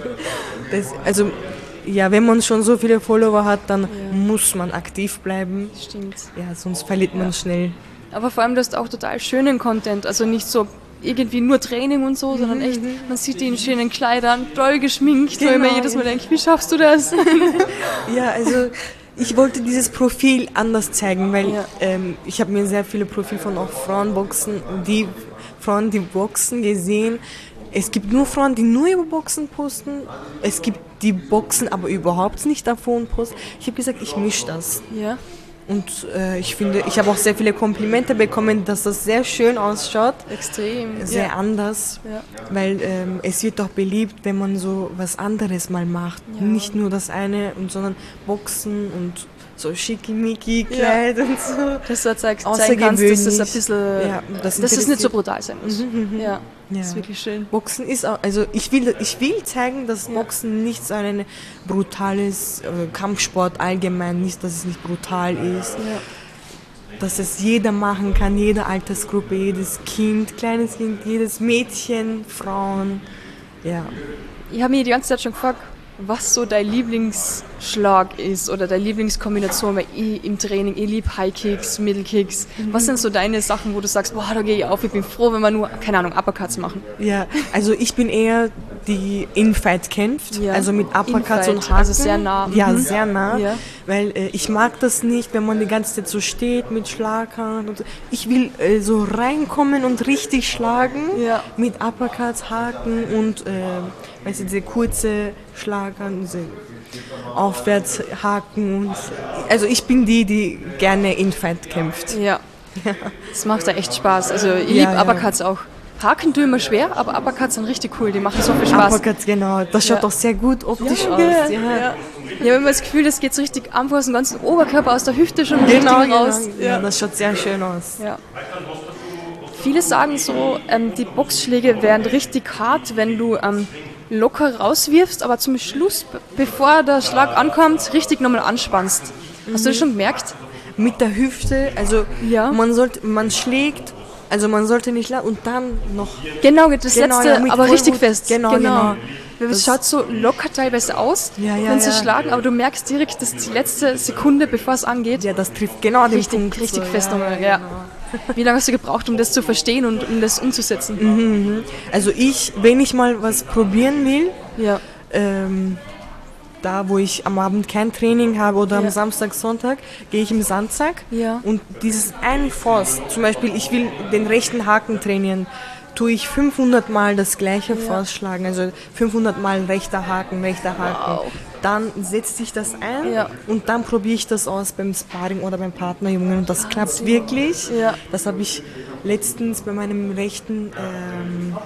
Das, also ja, wenn man schon so viele Follower hat, dann ja. muss man aktiv bleiben. Stimmt. Ja, sonst verliert man ja. schnell. Aber vor allem, du hast auch total schönen Content, also nicht so irgendwie nur Training und so, sondern echt, man sieht die in schönen Kleidern, toll geschminkt, genau, wo ich mir jedes Mal denke, wie schaffst du das? Ja, also ich wollte dieses Profil anders zeigen, weil ja. ähm, ich habe mir sehr viele Profile von auch Frauenboxen, die Frauen, die boxen, gesehen. Es gibt nur Frauen, die nur über Boxen posten. Es gibt die Boxen, aber überhaupt nicht davon posten. Ich habe gesagt, ich mische das. Ja. Und äh, ich finde, ich habe auch sehr viele Komplimente bekommen, dass das sehr schön ausschaut. Extrem. Sehr ja. anders. Ja. Weil ähm, es wird doch beliebt, wenn man so was anderes mal macht. Ja. Nicht nur das eine, und, sondern Boxen und so schickimicki-Kleid ja. und so. Dass du zeig, zeigen kannst, dass es ein bisschen, ja, das dass es nicht so brutal sein muss. Mhm, ja. Ja. Das ist wirklich schön. Boxen ist auch, also ich will, ich will zeigen, dass Boxen nicht so ein brutales äh, Kampfsport allgemein, nicht, dass es nicht brutal ist. Ja. Dass es jeder machen kann, jede Altersgruppe, jedes Kind, kleines Kind, jedes Mädchen, Frauen. Ja. Ich habe mir die ganze Zeit schon gefragt, was so dein Lieblingsschlag ist oder deine Lieblingskombination, weil ich im Training, ich liebe High Kicks, Middle Kicks. Mhm. Was sind so deine Sachen, wo du sagst, boah, da gehe ich auf, ich bin froh, wenn wir nur, keine Ahnung, Uppercuts machen? Ja, also ich bin eher die In-Fight kämpft, ja. also mit Uppercuts und Haken. Also sehr nah. Ja, mhm. sehr nah, ja. weil äh, ich mag das nicht, wenn man die ganze Zeit so steht mit Schlaghand und so. Ich will äh, so reinkommen und richtig schlagen ja. mit Uppercuts, Haken und äh, weißt du, diese kurze Schlaghand, diese Aufwärtshaken. Und, also ich bin die, die gerne In-Fight kämpft. Ja. ja, das macht da echt Spaß. Also ich ja, liebe ja. Uppercuts auch. Haken tun immer schwer, aber Uppercuts sind richtig cool, die machen so viel Spaß. Uppercuts, genau, das schaut ja. doch sehr gut optisch ja, aus. Ja. Ja. Ich habe immer das Gefühl, das geht so richtig einfach aus dem ganzen Oberkörper, aus der Hüfte schon genau, richtig genau. raus. Ja. ja, das schaut sehr schön aus. Ja. Viele sagen so, ähm, die Boxschläge werden richtig hart, wenn du ähm, locker rauswirfst, aber zum Schluss, bevor der Schlag ankommt, richtig nochmal anspannst. Mhm. Hast du das schon gemerkt? Mit der Hüfte, also ja. man sollte, man schlägt, also man sollte nicht lassen und dann noch... Genau, das genau, letzte, ja, aber richtig fest. Genau, genau. genau. Es schaut so locker teilweise aus, ja, ja, wenn sie ja. schlagen, aber du merkst direkt, dass die letzte Sekunde, bevor es angeht... Ja, das trifft genau den richtig, Punkt. Richtig so. fest ja, nochmal, ja. ja. Genau. Wie lange hast du gebraucht, um das zu verstehen und um das umzusetzen? Mhm, also ich, wenn ich mal was probieren will, ja. ähm, da wo ich am Abend kein Training habe oder am ja. Samstag, Sonntag, gehe ich im Sandsack ja. und dieses einen Force, zum Beispiel ich will den rechten Haken trainieren, tue ich fünfhundert Mal das gleiche ja. Force schlagen, also fünfhundert Mal rechter Haken, rechter Haken. Wow. Dann setze ich das ein ja. und dann probiere ich das aus beim Sparring oder beim Partnerjungen und das Wahnsinn. Klappt wirklich. Ja. Das habe ich letztens bei meinem rechten ähm,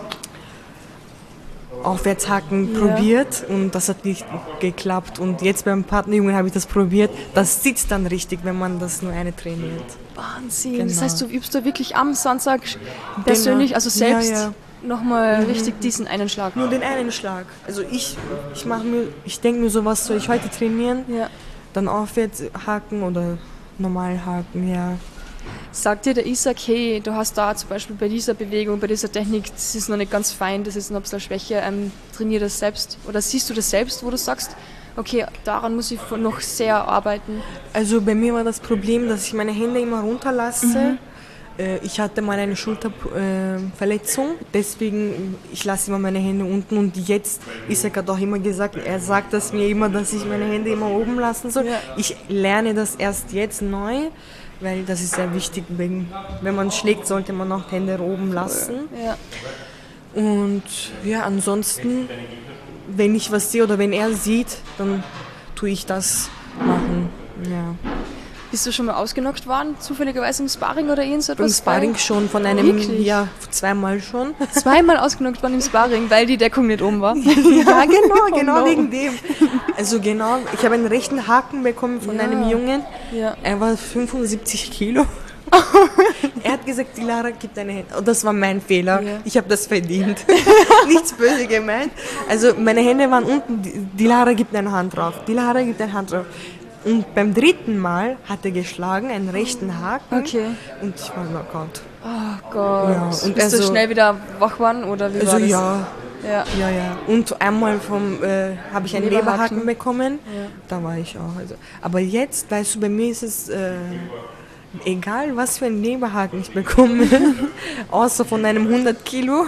Aufwärtshaken ja. probiert und das hat nicht geklappt und jetzt beim Partnerjungen habe ich das probiert. Das sitzt dann richtig, wenn man das nur eine trainiert. Wahnsinn, genau. Das heißt, du übst da wirklich am Samstag persönlich, genau. also selbst? Ja, ja. nochmal mhm. richtig diesen einen Schlag. Nur den einen Schlag. Also ich, ich mache mir, ich denke mir so, was soll ich heute trainieren? Ja. Dann aufwärts haken oder normal haken, ja. Sagt dir der Isaac, hey, du hast da zum Beispiel bei dieser Bewegung, bei dieser Technik, das ist noch nicht ganz fein, das ist noch ein bisschen Schwäche, ähm, trainier das selbst? Oder siehst du das selbst, wo du sagst, okay, daran muss ich noch sehr arbeiten? Also bei mir war das Problem, dass ich meine Hände immer runterlasse. Mhm. Äh, ich hatte mal eine Schulterverletzung, äh, deswegen ich lasse immer meine Hände unten und jetzt, Isaac hat auch immer gesagt, er sagt das mir immer, dass ich meine Hände immer oben lassen soll. Ja. Ich lerne das erst jetzt neu. Weil das ist sehr wichtig, wenn, wenn man schlägt, sollte man auch die Hände oben lassen. Ja. Und ja, ansonsten, wenn ich was sehe oder wenn er sieht, dann tue ich das machen. Ja. Bist du schon mal ausgenockt worden, zufälligerweise im Sparring oder irgend so etwas? Im Sparring schon, von einem, Wirklich? ja, zweimal schon. Zweimal ausgenockt worden im Sparring, weil die Deckung nicht oben war? Ja, genau, genau oh no. wegen dem. Also genau, ich habe einen rechten Haken bekommen von ja. einem Jungen, ja. er war fünfundsiebzig Kilo. Er hat gesagt, die Lara gibt deine Hände. Und das war mein Fehler. Ja. Ich habe das verdient. Nichts böse gemeint. Also meine Hände waren unten, die Lara gibt eine Hand drauf. Die Lara gibt eine Hand drauf. Und beim dritten Mal hat er geschlagen, einen rechten Haken. Okay. Und ich war Knockout. Oh Gott. Ja, und Bist also, du schnell wieder wach geworden? Oder wie also war das? Ja. Ja. ja, ja. Und einmal vom äh, habe ich einen Leberhaken, Leberhaken bekommen. Ja. Da war ich auch. Also. Aber jetzt, weißt du, bei mir ist es äh, egal, was für einen Leberhaken ich bekomme, außer von einem hundert Kilo.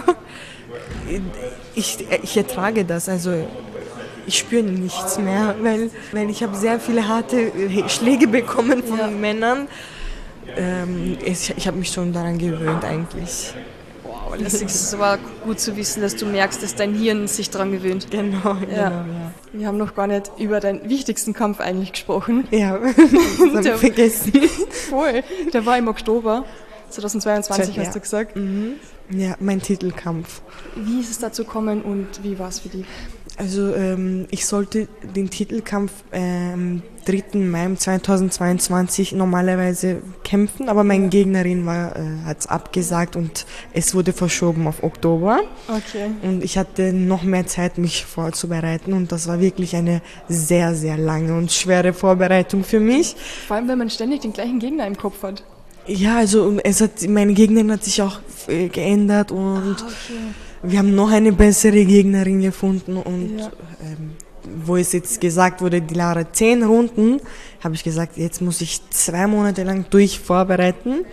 Ich, ich ertrage das. Also ich spüre nichts mehr, weil, weil ich habe sehr viele harte Schläge bekommen von ja. Männern. Ähm, ich ich habe mich schon daran gewöhnt eigentlich. Wow, das ist aber gut zu wissen, dass du merkst, dass dein Hirn sich daran gewöhnt. Genau, ja. genau, ja. Wir haben noch gar nicht über deinen wichtigsten Kampf eigentlich gesprochen. Ja, das habe ich vergessen. Voll, der war im Oktober zweitausendzweiundzwanzig, ja. hast du gesagt. Mhm. Ja, mein Titelkampf. Wie ist es dazu gekommen und wie war es für dich? Also ähm, ich sollte den Titelkampf am dritten Mai zweitausendzweiundzwanzig normalerweise kämpfen, aber meine Gegnerin war, äh, hat es abgesagt und es wurde verschoben auf Oktober. Okay. Und ich hatte noch mehr Zeit, mich vorzubereiten und das war wirklich eine sehr, sehr lange und schwere Vorbereitung für mich. Vor allem, wenn man ständig den gleichen Gegner im Kopf hat. Ja, also es hat, meine Gegnerin hat sich auch äh, geändert und ah, okay. wir haben noch eine bessere Gegnerin gefunden und ja. ähm, wo es jetzt gesagt wurde, die Lara zehn Runden, habe ich gesagt, jetzt muss ich zwei Monate lang durch vorbereiten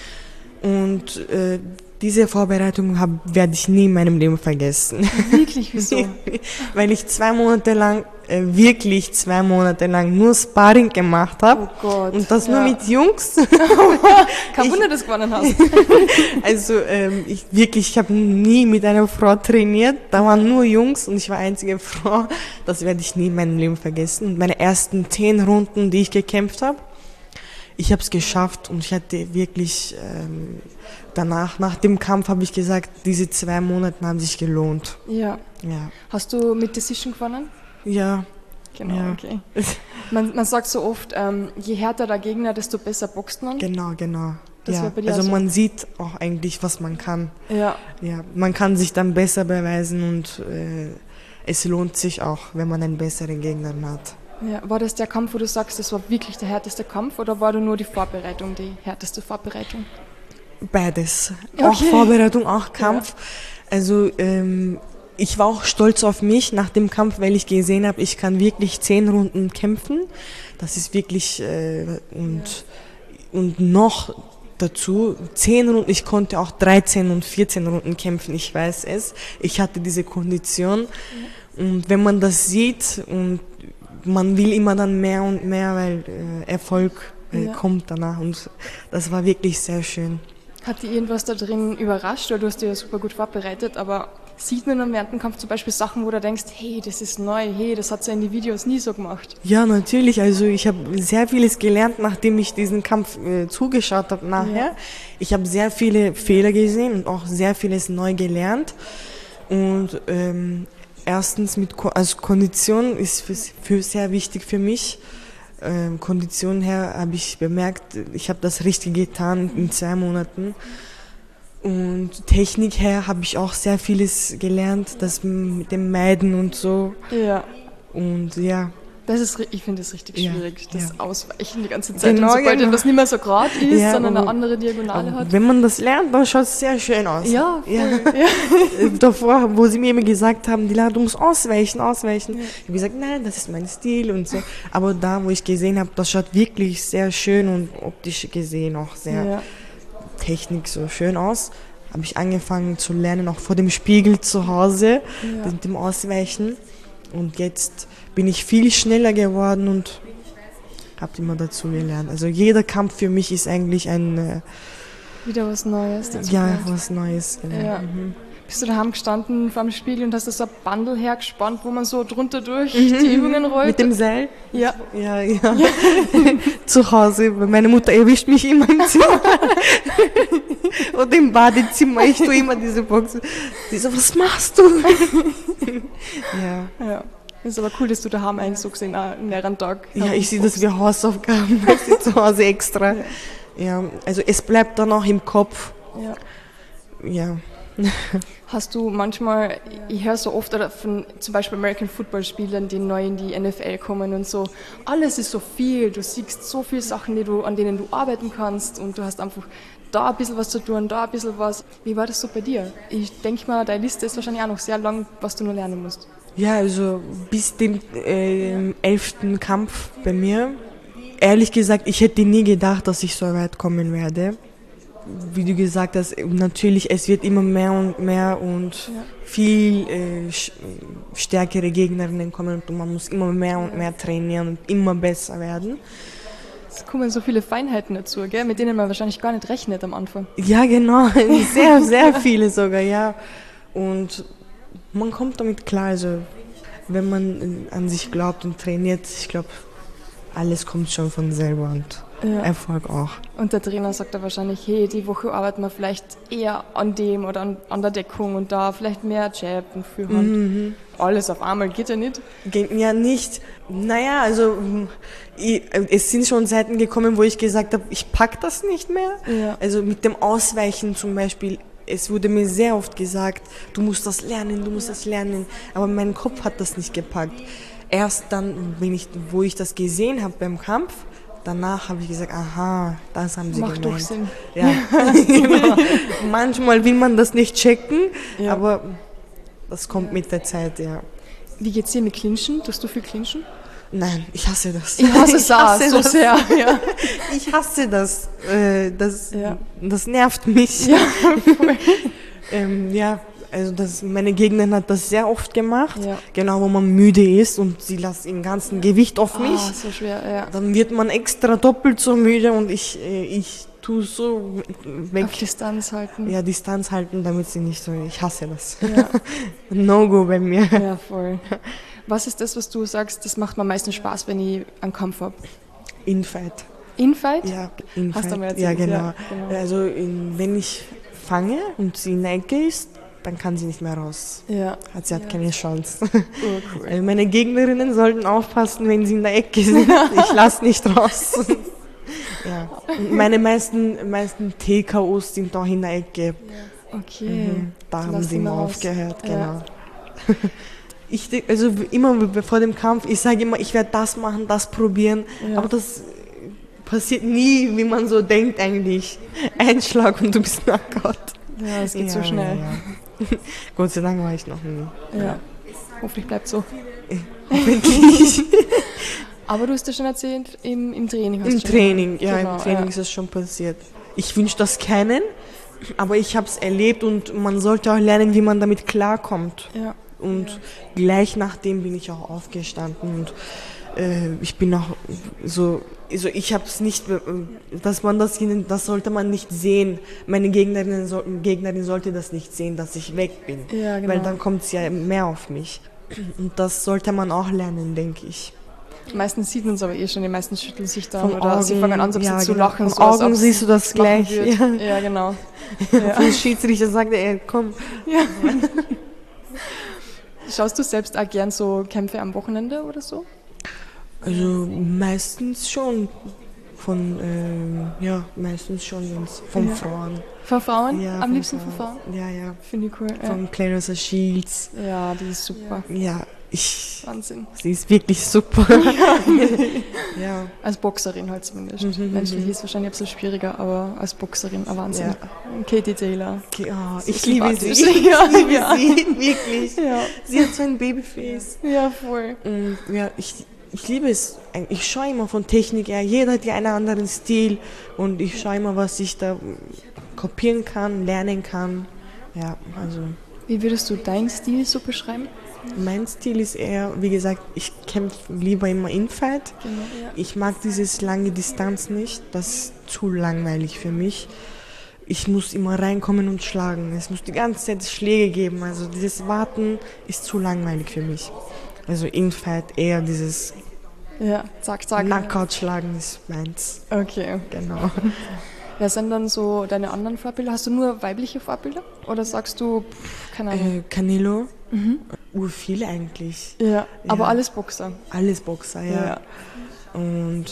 und äh, diese Vorbereitung hab, werde ich nie in meinem Leben vergessen. Wirklich, wieso? Weil ich zwei Monate lang, äh, wirklich zwei Monate lang nur Sparring gemacht habe. Oh Gott. Und das ja. nur mit Jungs. Kein Wunder, dass du gewonnen hast. Also ähm, ich wirklich, ich habe nie mit einer Frau trainiert. Da waren nur Jungs und ich war einzige Frau. Das werde ich nie in meinem Leben vergessen. Und meine ersten zehn Runden, die ich gekämpft habe, ich habe es geschafft und ich hatte wirklich ähm, danach, nach dem Kampf habe ich gesagt, diese zwei Monate haben sich gelohnt. Ja. ja. Hast du mit Decision gewonnen? Ja. Genau, ja. okay. Man, man sagt so oft, ähm, je härter der Gegner, desto besser boxt man. Genau, genau. Das ja. bei dir also so. Man sieht auch eigentlich, was man kann. Ja. Ja. Man kann sich dann besser beweisen und äh, es lohnt sich auch, wenn man einen besseren Gegner hat. Ja, war das der Kampf, wo du sagst, das war wirklich der härteste Kampf oder war da nur die Vorbereitung, die härteste Vorbereitung? Beides. Okay. Auch Vorbereitung, auch Kampf. Ja. Also ähm, ich war auch stolz auf mich nach dem Kampf, weil ich gesehen habe, ich kann wirklich zehn Runden kämpfen. Das ist wirklich äh, und, ja. und noch dazu zehn Runden, ich konnte auch dreizehn und vierzehn Runden kämpfen, ich weiß es. Ich hatte diese Kondition. Ja. Und wenn man das sieht und man will immer dann mehr und mehr, weil äh, Erfolg äh, ja. kommt danach und das war wirklich sehr schön. Hat dich irgendwas da drin überrascht, weil du hast dich ja super gut vorbereitet, aber sieht man am während dem Kampf zum Beispiel Sachen, wo du denkst, hey, das ist neu, hey, das hat sie in die Videos nie so gemacht? Ja, natürlich, also ich habe sehr vieles gelernt, nachdem ich diesen Kampf äh, zugeschaut habe nachher. Ja. Ich habe sehr viele Fehler gesehen und auch sehr vieles neu gelernt und ähm, erstens mit Ko- also Kondition ist für, für sehr wichtig für mich. Ähm, Kondition her habe ich bemerkt, ich habe das richtig getan in zwei Monaten. Und Technik her habe ich auch sehr vieles gelernt, das mit dem Meiden und so. Ja. Und ja. Das ist, ich finde das richtig Ja, schwierig, das ja. Ausweichen die ganze Zeit. Genau, und sobald genau. etwas nicht mehr so gerade ist, Ja, sondern eine aber- andere Diagonale Aber hat. wenn man das lernt, dann schaut es sehr schön aus. Ja, voll. Ja. Ja. Davor, wo sie mir immer gesagt haben, die Lara, du musst ausweichen, ausweichen. Ja. Ich habe gesagt, nein, das ist mein Stil und so. Aber da, wo ich gesehen habe, das schaut wirklich sehr schön und optisch gesehen auch sehr Ja. Technik so schön aus. Habe ich angefangen zu lernen, auch vor dem Spiegel zu Hause, Ja. mit dem Ausweichen. Und jetzt bin ich viel schneller geworden und habe immer dazu gelernt. Also jeder Kampf für mich ist eigentlich ein, äh, Wieder was Neues. dazu ja, gehört. was Neues. Genau. Ja. Mhm. Bist du daheim gestanden vor dem Spiegel und hast da so ein Bundle hergespannt, wo man so drunter durch die Übungen rollt? Mit dem Seil? Ja. Ja, ja. Zu Hause, weil meine Mutter erwischt mich immer im Zimmer. Oder im Badezimmer. Ich tue immer diese Box. Sie so, was machst du? Ja. Ja. Ist aber cool, dass du daheim eigentlich so gesehen auch einen leeren Tag Ja, ich sehe das wie Hausaufgaben, das ist zu Hause extra. Ja. Ja, also es bleibt dann auch im Kopf. Ja. Ja. Hast du manchmal, ich höre so oft oder von zum Beispiel American Football Spielern, die neu in die N F L kommen und so, alles ist so viel, du siehst so viele Sachen, die du, an denen du arbeiten kannst und du hast einfach da ein bisschen was zu tun, da ein bisschen was. Wie war das so bei dir? Ich denke mal, deine Liste ist wahrscheinlich auch noch sehr lang, was du noch lernen musst. Ja, also bis dem äh, elften Kampf bei mir. Ehrlich gesagt, ich hätte nie gedacht, dass ich so weit kommen werde. Wie du gesagt hast, natürlich, es wird immer mehr und mehr und Ja. viel äh, sch- stärkere Gegnerinnen kommen und man muss immer mehr und mehr trainieren und immer besser werden. Es kommen so viele Feinheiten dazu, gell, mit denen man wahrscheinlich gar nicht rechnet am Anfang. Ja, genau, sehr, sehr viele sogar, ja. Und man kommt damit klar, also wenn man an sich glaubt und trainiert, ich glaube, alles kommt schon von selber und Ja. Erfolg auch. Und der Trainer sagt da wahrscheinlich, hey, die Woche arbeiten wir vielleicht eher an dem oder an, an der Deckung und da vielleicht mehr Jab und Führhand. Mhm. Alles auf einmal geht ja nicht. Geht ja nicht. Naja, also ich, es sind schon Zeiten gekommen, wo ich gesagt habe, ich pack das nicht mehr. Ja. Also mit dem Ausweichen zum Beispiel, es wurde mir sehr oft gesagt, du musst das lernen, du musst das lernen. Aber mein Kopf hat das nicht gepackt. Erst dann, wenn ich, wo ich das gesehen habe beim Kampf, danach habe ich gesagt, aha, das haben sie Macht doch gemeint. Sinn. Ja, genau. Manchmal will man das nicht checken, Ja. aber das kommt mit der Zeit, ja. Wie geht's dir mit Clinchen? Tust du viel Clinchen? Nein, ich hasse das. Ich hasse es auch hasse so das. sehr. Ja. Ich hasse das. Äh, das, Ja. das nervt mich. Ja. ähm, ja, also das, meine Gegnerin hat das sehr oft gemacht. Ja. Genau, wo man müde ist und sie lässt ihren ganzen Gewicht auf mich. Ah, so schwer, ja. Dann wird man extra doppelt so müde und ich, äh, ich tue so weg. Auf Distanz halten. Ja, Distanz halten, damit sie nicht so. Ich hasse das. Ja. No-go bei mir. Ja, voll. Was ist das, was du sagst, das macht mir am meisten Spaß, wenn ich einen Kampf habe? Infight. Infight? Ja, Infight. Hast du mir Ja, erzählt, genau. ja, genau. Also in, wenn ich fange und sie in der Ecke ist, dann kann sie nicht mehr raus. Ja. Hat, sie hat Ja. keine Chance. Urcool. Also meine Gegnerinnen sollten aufpassen, wenn sie in der Ecke sind. Ich lasse nicht raus. Ja. Und meine meisten, meisten T K Os sind auch in der Ecke. Okay. Mhm. Da haben Lass sie ihn immer raus. aufgehört, Ja. genau. Ich, denk- also immer vor dem Kampf, ich sage immer, ich werde das machen, das probieren, Ja. aber das passiert nie, wie man so denkt eigentlich. Ein Schlag und du bist Knockout. Ja, es geht Ja, so schnell. Ja, ja. Gott sei Dank war ich noch nie. Ja. Hoffentlich bleibt so. Hoffentlich. Aber du hast ja schon erzählt, im, im Training hast Im du schon Training, ja, Genau, im Training ja. ist das schon passiert. Ich wünsche das keinen, aber ich habe es erlebt und man sollte auch lernen, wie man damit klarkommt. Ja. Und gleich nachdem bin ich auch aufgestanden und äh, ich bin auch so, also ich habe es nicht, äh, dass man das, das sollte man nicht sehen. Meine Gegnerin, so, Gegnerin sollte das nicht sehen, dass ich weg bin, Ja, genau. weil dann kommt es ja mehr auf mich. Und das sollte man auch lernen, denke ich. Meistens sieht man es aber eh schon, die meisten schütteln sich dann Von oder sie Augen, fangen an, so ein bisschen ja, zu genau. lachen. Von so, als Augen ob's siehst du das lachen gleich, wird. ja. Ja, genau. Ja. Der Schiedsrichter sagt, ey, komm. Ja. Schaust du selbst auch gern so Kämpfe am Wochenende oder so? Also meistens schon. von, ähm, ja, meistens schon wenn's von Ja. Frauen. Von Frauen? Ja, Am von liebsten von Frauen? Ja, ja. Finde ich cool. Ja. Von Clarissa Shields. ja, die ist super. Ja, ich, Wahnsinn. sie ist wirklich super. Ja. Als Boxerin halt zumindest. Mhm, Menschlich mhm. ist es wahrscheinlich ein bisschen schwieriger, aber als Boxerin ein Wahnsinn. Ja. Katie Taylor. Okay, oh, So ich liebe sie. sympathisch. Ich Ja, liebe ja. sie, wirklich. Ja. Sie hat so ein Babyface. Ja, voll. Und ja, ich, ich liebe es. Ich schaue immer von Technik her. Jeder hat ja einen anderen Stil. Und ich schaue immer, was ich da kopieren kann, lernen kann. Ja, also Wie würdest du deinen Stil so beschreiben? mein Stil ist eher, wie gesagt, ich kämpfe lieber immer Infight. Genau, ja. Ich mag dieses lange Distanz nicht. Das ist zu langweilig für mich. Ich muss immer reinkommen und schlagen. Es muss die ganze Zeit Schläge geben. Also dieses Warten ist zu langweilig für mich. Also Infight eher dieses Ja, zack, zack. Knockout schlagen ist meins. Okay. Genau. Wer sind dann so deine anderen Vorbilder? Hast du nur weibliche Vorbilder? Oder sagst du, pff, keine Ahnung? Äh, Canelo, Mhm. ur viele eigentlich. Ja, aber ja. alles Boxer. Alles Boxer, ja. Ja. Und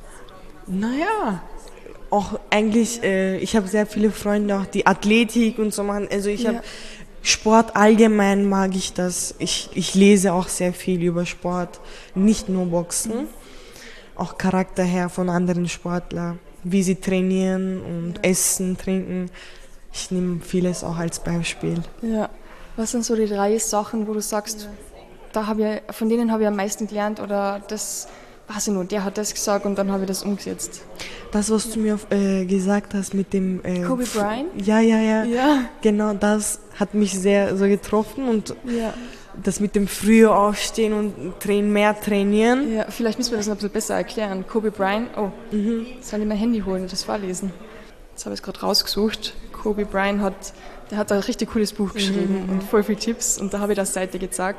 naja, auch eigentlich, äh, ich habe sehr viele Freunde, auch die Athletik und so machen. Also ich Ja. habe Sport allgemein mag ich das. Ich, ich lese auch sehr viel über Sport, nicht nur Boxen, auch Charakter her von anderen Sportlern, wie sie trainieren und essen, trinken. Ich nehme vieles auch als Beispiel. Ja. Was sind so die drei Sachen, wo du sagst, da habe ich, von denen habe ich am meisten gelernt oder das, weiß ich nur, der hat das gesagt und dann habe ich das umgesetzt? Das, was du mir äh, gesagt hast mit dem... Äh, Kobe Bryant? Ja, ja, ja, Ja. genau, das hat mich sehr so getroffen und Ja. das mit dem früher aufstehen und train, mehr trainieren. Ja, vielleicht müssen wir das noch ein bisschen besser erklären. Kobe Bryant, oh, Mhm. soll ich mein Handy holen und das vorlesen? Jetzt habe ich es gerade rausgesucht. Kobe Bryant hat, der hat ein richtig cooles Buch geschrieben Mhm. und voll viele Tipps und da habe ich das Seite gezeigt.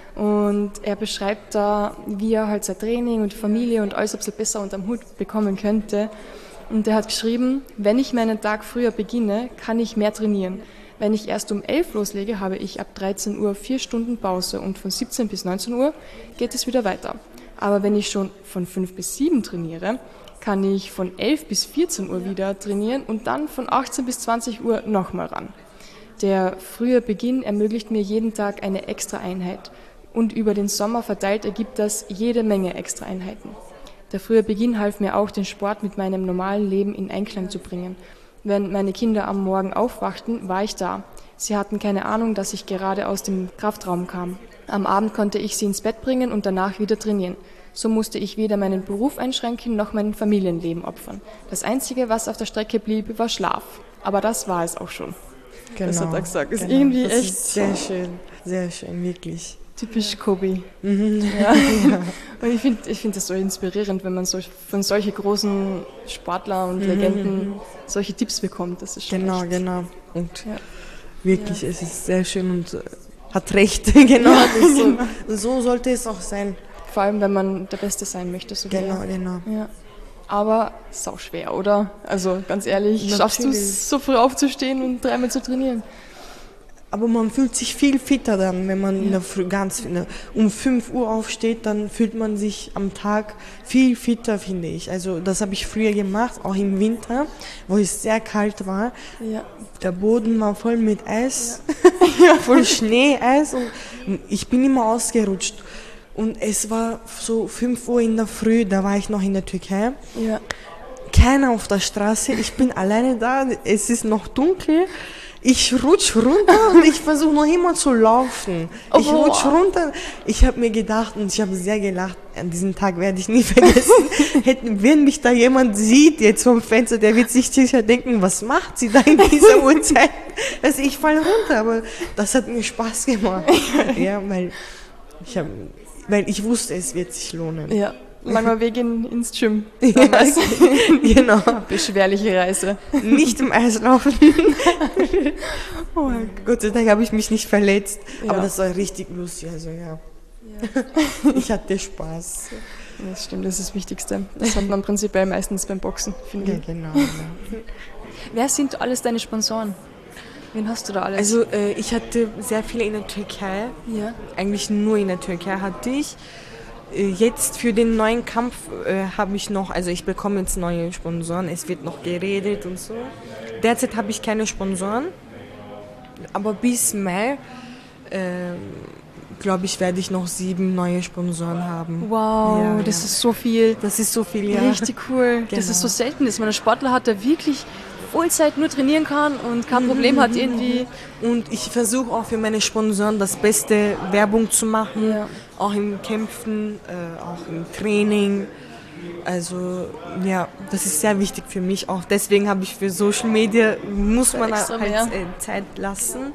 Und er beschreibt da, wie er halt sein Training und die Familie und alles ein bisschen besser unterm Hut bekommen könnte. Und er hat geschrieben, wenn ich meinen Tag früher beginne, kann ich mehr trainieren. Wenn ich erst um elf loslege, habe ich ab dreizehn Uhr vier Stunden Pause und von siebzehn bis neunzehn Uhr geht es wieder weiter. Aber wenn ich schon von fünf bis sieben trainiere, kann ich von elf bis vierzehn Uhr wieder trainieren und dann von achtzehn bis zwanzig Uhr nochmal ran. Der frühe Beginn ermöglicht mir jeden Tag eine extra Einheit und über den Sommer verteilt ergibt das jede Menge extra Einheiten. Der frühe Beginn half mir auch, den Sport mit meinem normalen Leben in Einklang zu bringen. Wenn meine Kinder am Morgen aufwachten, war ich da. Sie hatten keine Ahnung, dass ich gerade aus dem Kraftraum kam. Am Abend konnte ich sie ins Bett bringen und danach wieder trainieren. So musste ich weder meinen Beruf einschränken noch mein Familienleben opfern. Das Einzige, was auf der Strecke blieb, war Schlaf. Aber das war es auch schon. Genau. Das hat er gesagt. Ist genau. irgendwie das echt ist sehr so schön, sehr schön, wirklich. typisch Kobe. Mhm. Ja. Und ich finde ich find das so inspirierend, wenn man so, von solchen großen Sportlern und Legenden solche Tipps bekommt. Das ist schon Genau, echt, genau. Und Ja. wirklich, es ist sehr schön und äh, hat recht. Genau, Ja, das ist so, genau. so sollte es auch sein. Vor allem, wenn man der Beste sein möchte. So wie Genau, er. genau. Ja. Aber sau schwer, oder? Also ganz ehrlich, schaffst du Natürlich. es, so früh aufzustehen und dreimal zu trainieren? Aber man fühlt sich viel fitter dann, wenn man in der Früh ganz in der, um fünf Uhr aufsteht, dann fühlt man sich am Tag viel fitter, finde ich. Also das habe ich früher gemacht, auch im Winter, wo es sehr kalt war. Ja. Der Boden war voll mit Eis, voll Schnee, Eis und ich bin immer ausgerutscht. Und es war so fünf Uhr in der Früh, da war ich noch in der Türkei. Ja. Keiner auf der Straße, ich bin alleine da, es ist noch dunkel. Ich rutsch runter und ich versuche noch immer zu laufen. Oh, ich rutsch runter. Ich habe mir gedacht und ich habe sehr gelacht. An diesem Tag werde ich nie vergessen. Hätten, wenn mich da jemand sieht jetzt vom Fenster, der wird sich sicher denken, was macht sie da in dieser Uhrzeit? Also ich falle runter, aber das hat mir Spaß gemacht. Ja, weil ich, hab, weil ich wusste, es wird sich lohnen. Ja. Langer Weg in, ins Gym. Ja, Damals. genau. Beschwerliche Reise. Nicht im Eis laufen. Oh mein Gott sei Dank habe ich mich nicht verletzt. Ja. Aber das war richtig lustig. Also ja. Ich hatte Spaß. Gott. Das stimmt, das ist das Wichtigste. Das hat man prinzipiell meistens beim Boxen, finde Ja, ich. genau. Ja. Wer sind alles deine Sponsoren? Wen hast du da alles? Also äh, ich hatte sehr viele in der Türkei. ja. Eigentlich nur in der Türkei hatte ich. Jetzt für den neuen Kampf äh, habe ich noch, also ich bekomme jetzt neue Sponsoren, es wird noch geredet und so. Derzeit habe ich keine Sponsoren, aber bis Mai, äh, glaube ich, werde ich noch sieben neue Sponsoren haben. Wow, ja, das ja. ist so viel. Das ist so viel, ja. Richtig cool. Genau. Das ist so selten, dass man einen Sportler hat, der wirklich Vollzeit nur trainieren kann und kein Problem hat irgendwie. Und ich versuche auch für meine Sponsoren das beste Werbung zu machen, Ja. auch im Kämpfen, äh, auch im Training. Also ja, das ist sehr wichtig für mich. Auch deswegen habe ich für Social Media, muss man Extra halt mehr. äh, Zeit lassen.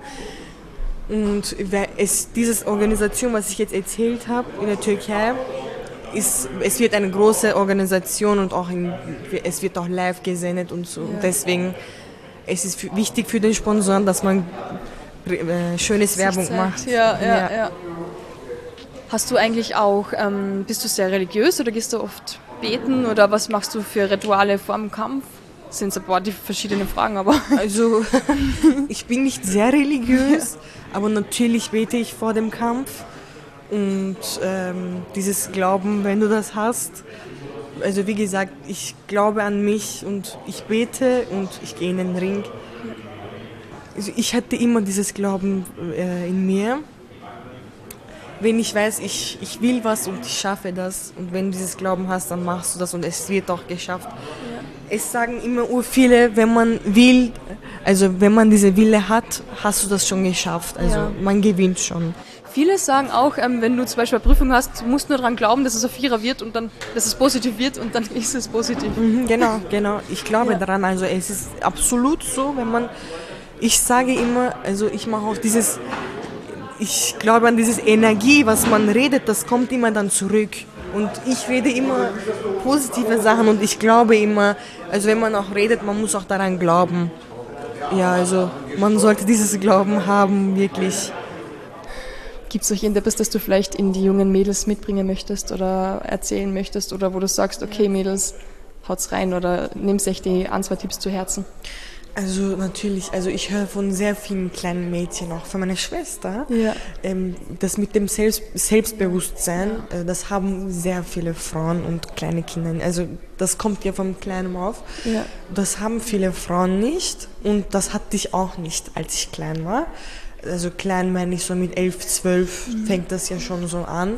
Und wer- es, diese Organisation, was ich jetzt erzählt habe in der Türkei, ist, es wird eine große Organisation und auch in, es wird auch live gesendet und so. Ja. Und deswegen es ist es wichtig für den Sponsoren, dass man äh, schönes Werbung Sich macht. zeigt. Ja, ja, Ja. ja. Hast du eigentlich auch, ähm, bist du sehr religiös oder gehst du oft beten oder was machst du für Rituale vor dem Kampf? Das sind so ein paar die verschiedenen Fragen, aber Also ich bin nicht sehr religiös, aber natürlich bete ich vor dem Kampf. Und ähm, dieses Glauben, wenn du das hast, also wie gesagt, ich glaube an mich und ich bete und ich gehe in den Ring. Also ich hatte immer dieses Glauben äh, in mir. Wenn ich weiß, ich, ich will was und ich schaffe das und wenn du dieses Glauben hast, dann machst du das und es wird auch geschafft. Es sagen immer ur viele, wenn man will, also wenn man diese Wille hat, hast du das schon geschafft. Also Ja. man gewinnt schon. viele sagen auch, ähm, wenn du zum Beispiel eine Prüfung hast, du musst nur daran glauben, dass es ein Vierer wird und dann, dass es positiv wird und dann ist es positiv. Mhm, genau, genau. Ich glaube Ja. daran. Also es ist absolut so, wenn man, ich sage immer, also ich mache auch dieses, ich glaube an diese Energie, was man redet, das kommt immer dann zurück. Und ich rede immer positive Sachen und ich glaube immer, also wenn man auch redet, man muss auch daran glauben. Ja, also man sollte dieses Glauben haben, wirklich. Gibt es noch irgendetwas, das du vielleicht in die jungen Mädels mitbringen möchtest oder erzählen möchtest oder wo du sagst, okay Mädels, haut's rein oder nehmt euch die ein, zwei Tipps zu Herzen? Also natürlich, also ich höre von sehr vielen kleinen Mädchen, auch von meiner Schwester, Ja. ähm, das mit dem Selbst, Selbstbewusstsein, äh, das haben sehr viele Frauen und kleine Kinder. Also das kommt ja vom Kleinen auf. Ja. Das haben viele Frauen nicht und das hatte ich auch nicht, als ich klein war. Also klein meine ich so mit elf, zwölf fängt das ja schon so an.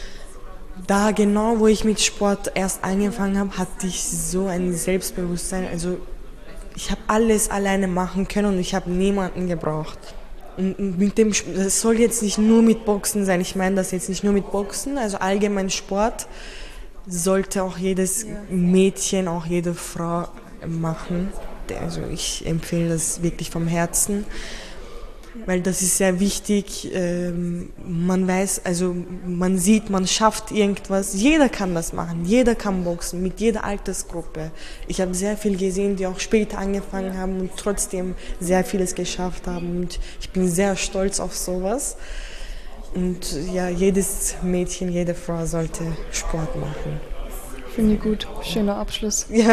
Da genau, wo ich mit Sport erst angefangen habe, hatte ich so ein Selbstbewusstsein. Also ich habe alles alleine machen können und ich habe niemanden gebraucht. Und mit dem, das soll jetzt nicht nur mit Boxen sein. Ich meine das jetzt nicht nur mit Boxen. Also allgemein Sport sollte auch jedes Mädchen, auch jede Frau machen. Also ich empfehle das wirklich vom Herzen. Weil das ist sehr wichtig, ähm, man weiß, also man sieht, man schafft irgendwas, jeder kann das machen, jeder kann boxen, mit jeder Altersgruppe. Ich habe sehr viel gesehen, die auch später angefangen haben und trotzdem sehr vieles geschafft haben und ich bin sehr stolz auf sowas. Und ja, jedes Mädchen, jede Frau sollte Sport machen. Finde ich gut. Schöner Abschluss. Ja.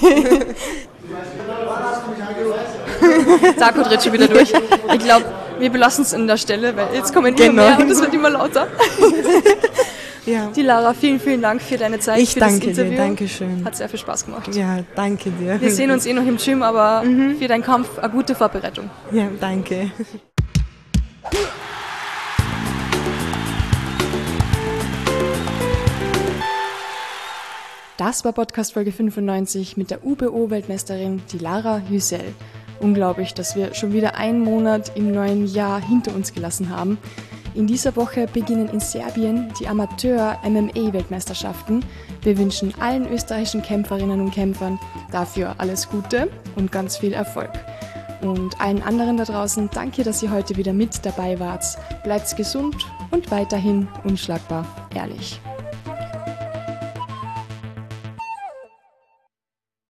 Darko dreht schon wieder durch. Ich glaube, wir belassen es an der Stelle, weil jetzt kommen immer Genau. mehr und es wird immer lauter. Ja. Die Lara, vielen, vielen Dank für deine Zeit, Ich für danke das Interview. dir, danke schön. Hat sehr viel Spaß gemacht. Ja, danke dir. Wir sehen uns eh noch im Gym, aber für deinen Kampf eine gute Vorbereitung. Ja, danke. Das war Podcast Folge fünfundneunzig mit der U B O-Weltmeisterin, die Lara Hüsel. Unglaublich, dass wir schon wieder einen Monat im neuen Jahr hinter uns gelassen haben. In dieser Woche beginnen in Serbien die Amateur-M M A-Weltmeisterschaften. Wir wünschen allen österreichischen Kämpferinnen und Kämpfern dafür alles Gute und ganz viel Erfolg. Und allen anderen da draußen, danke, dass ihr heute wieder mit dabei wart. Bleibt gesund und weiterhin unschlagbar ehrlich.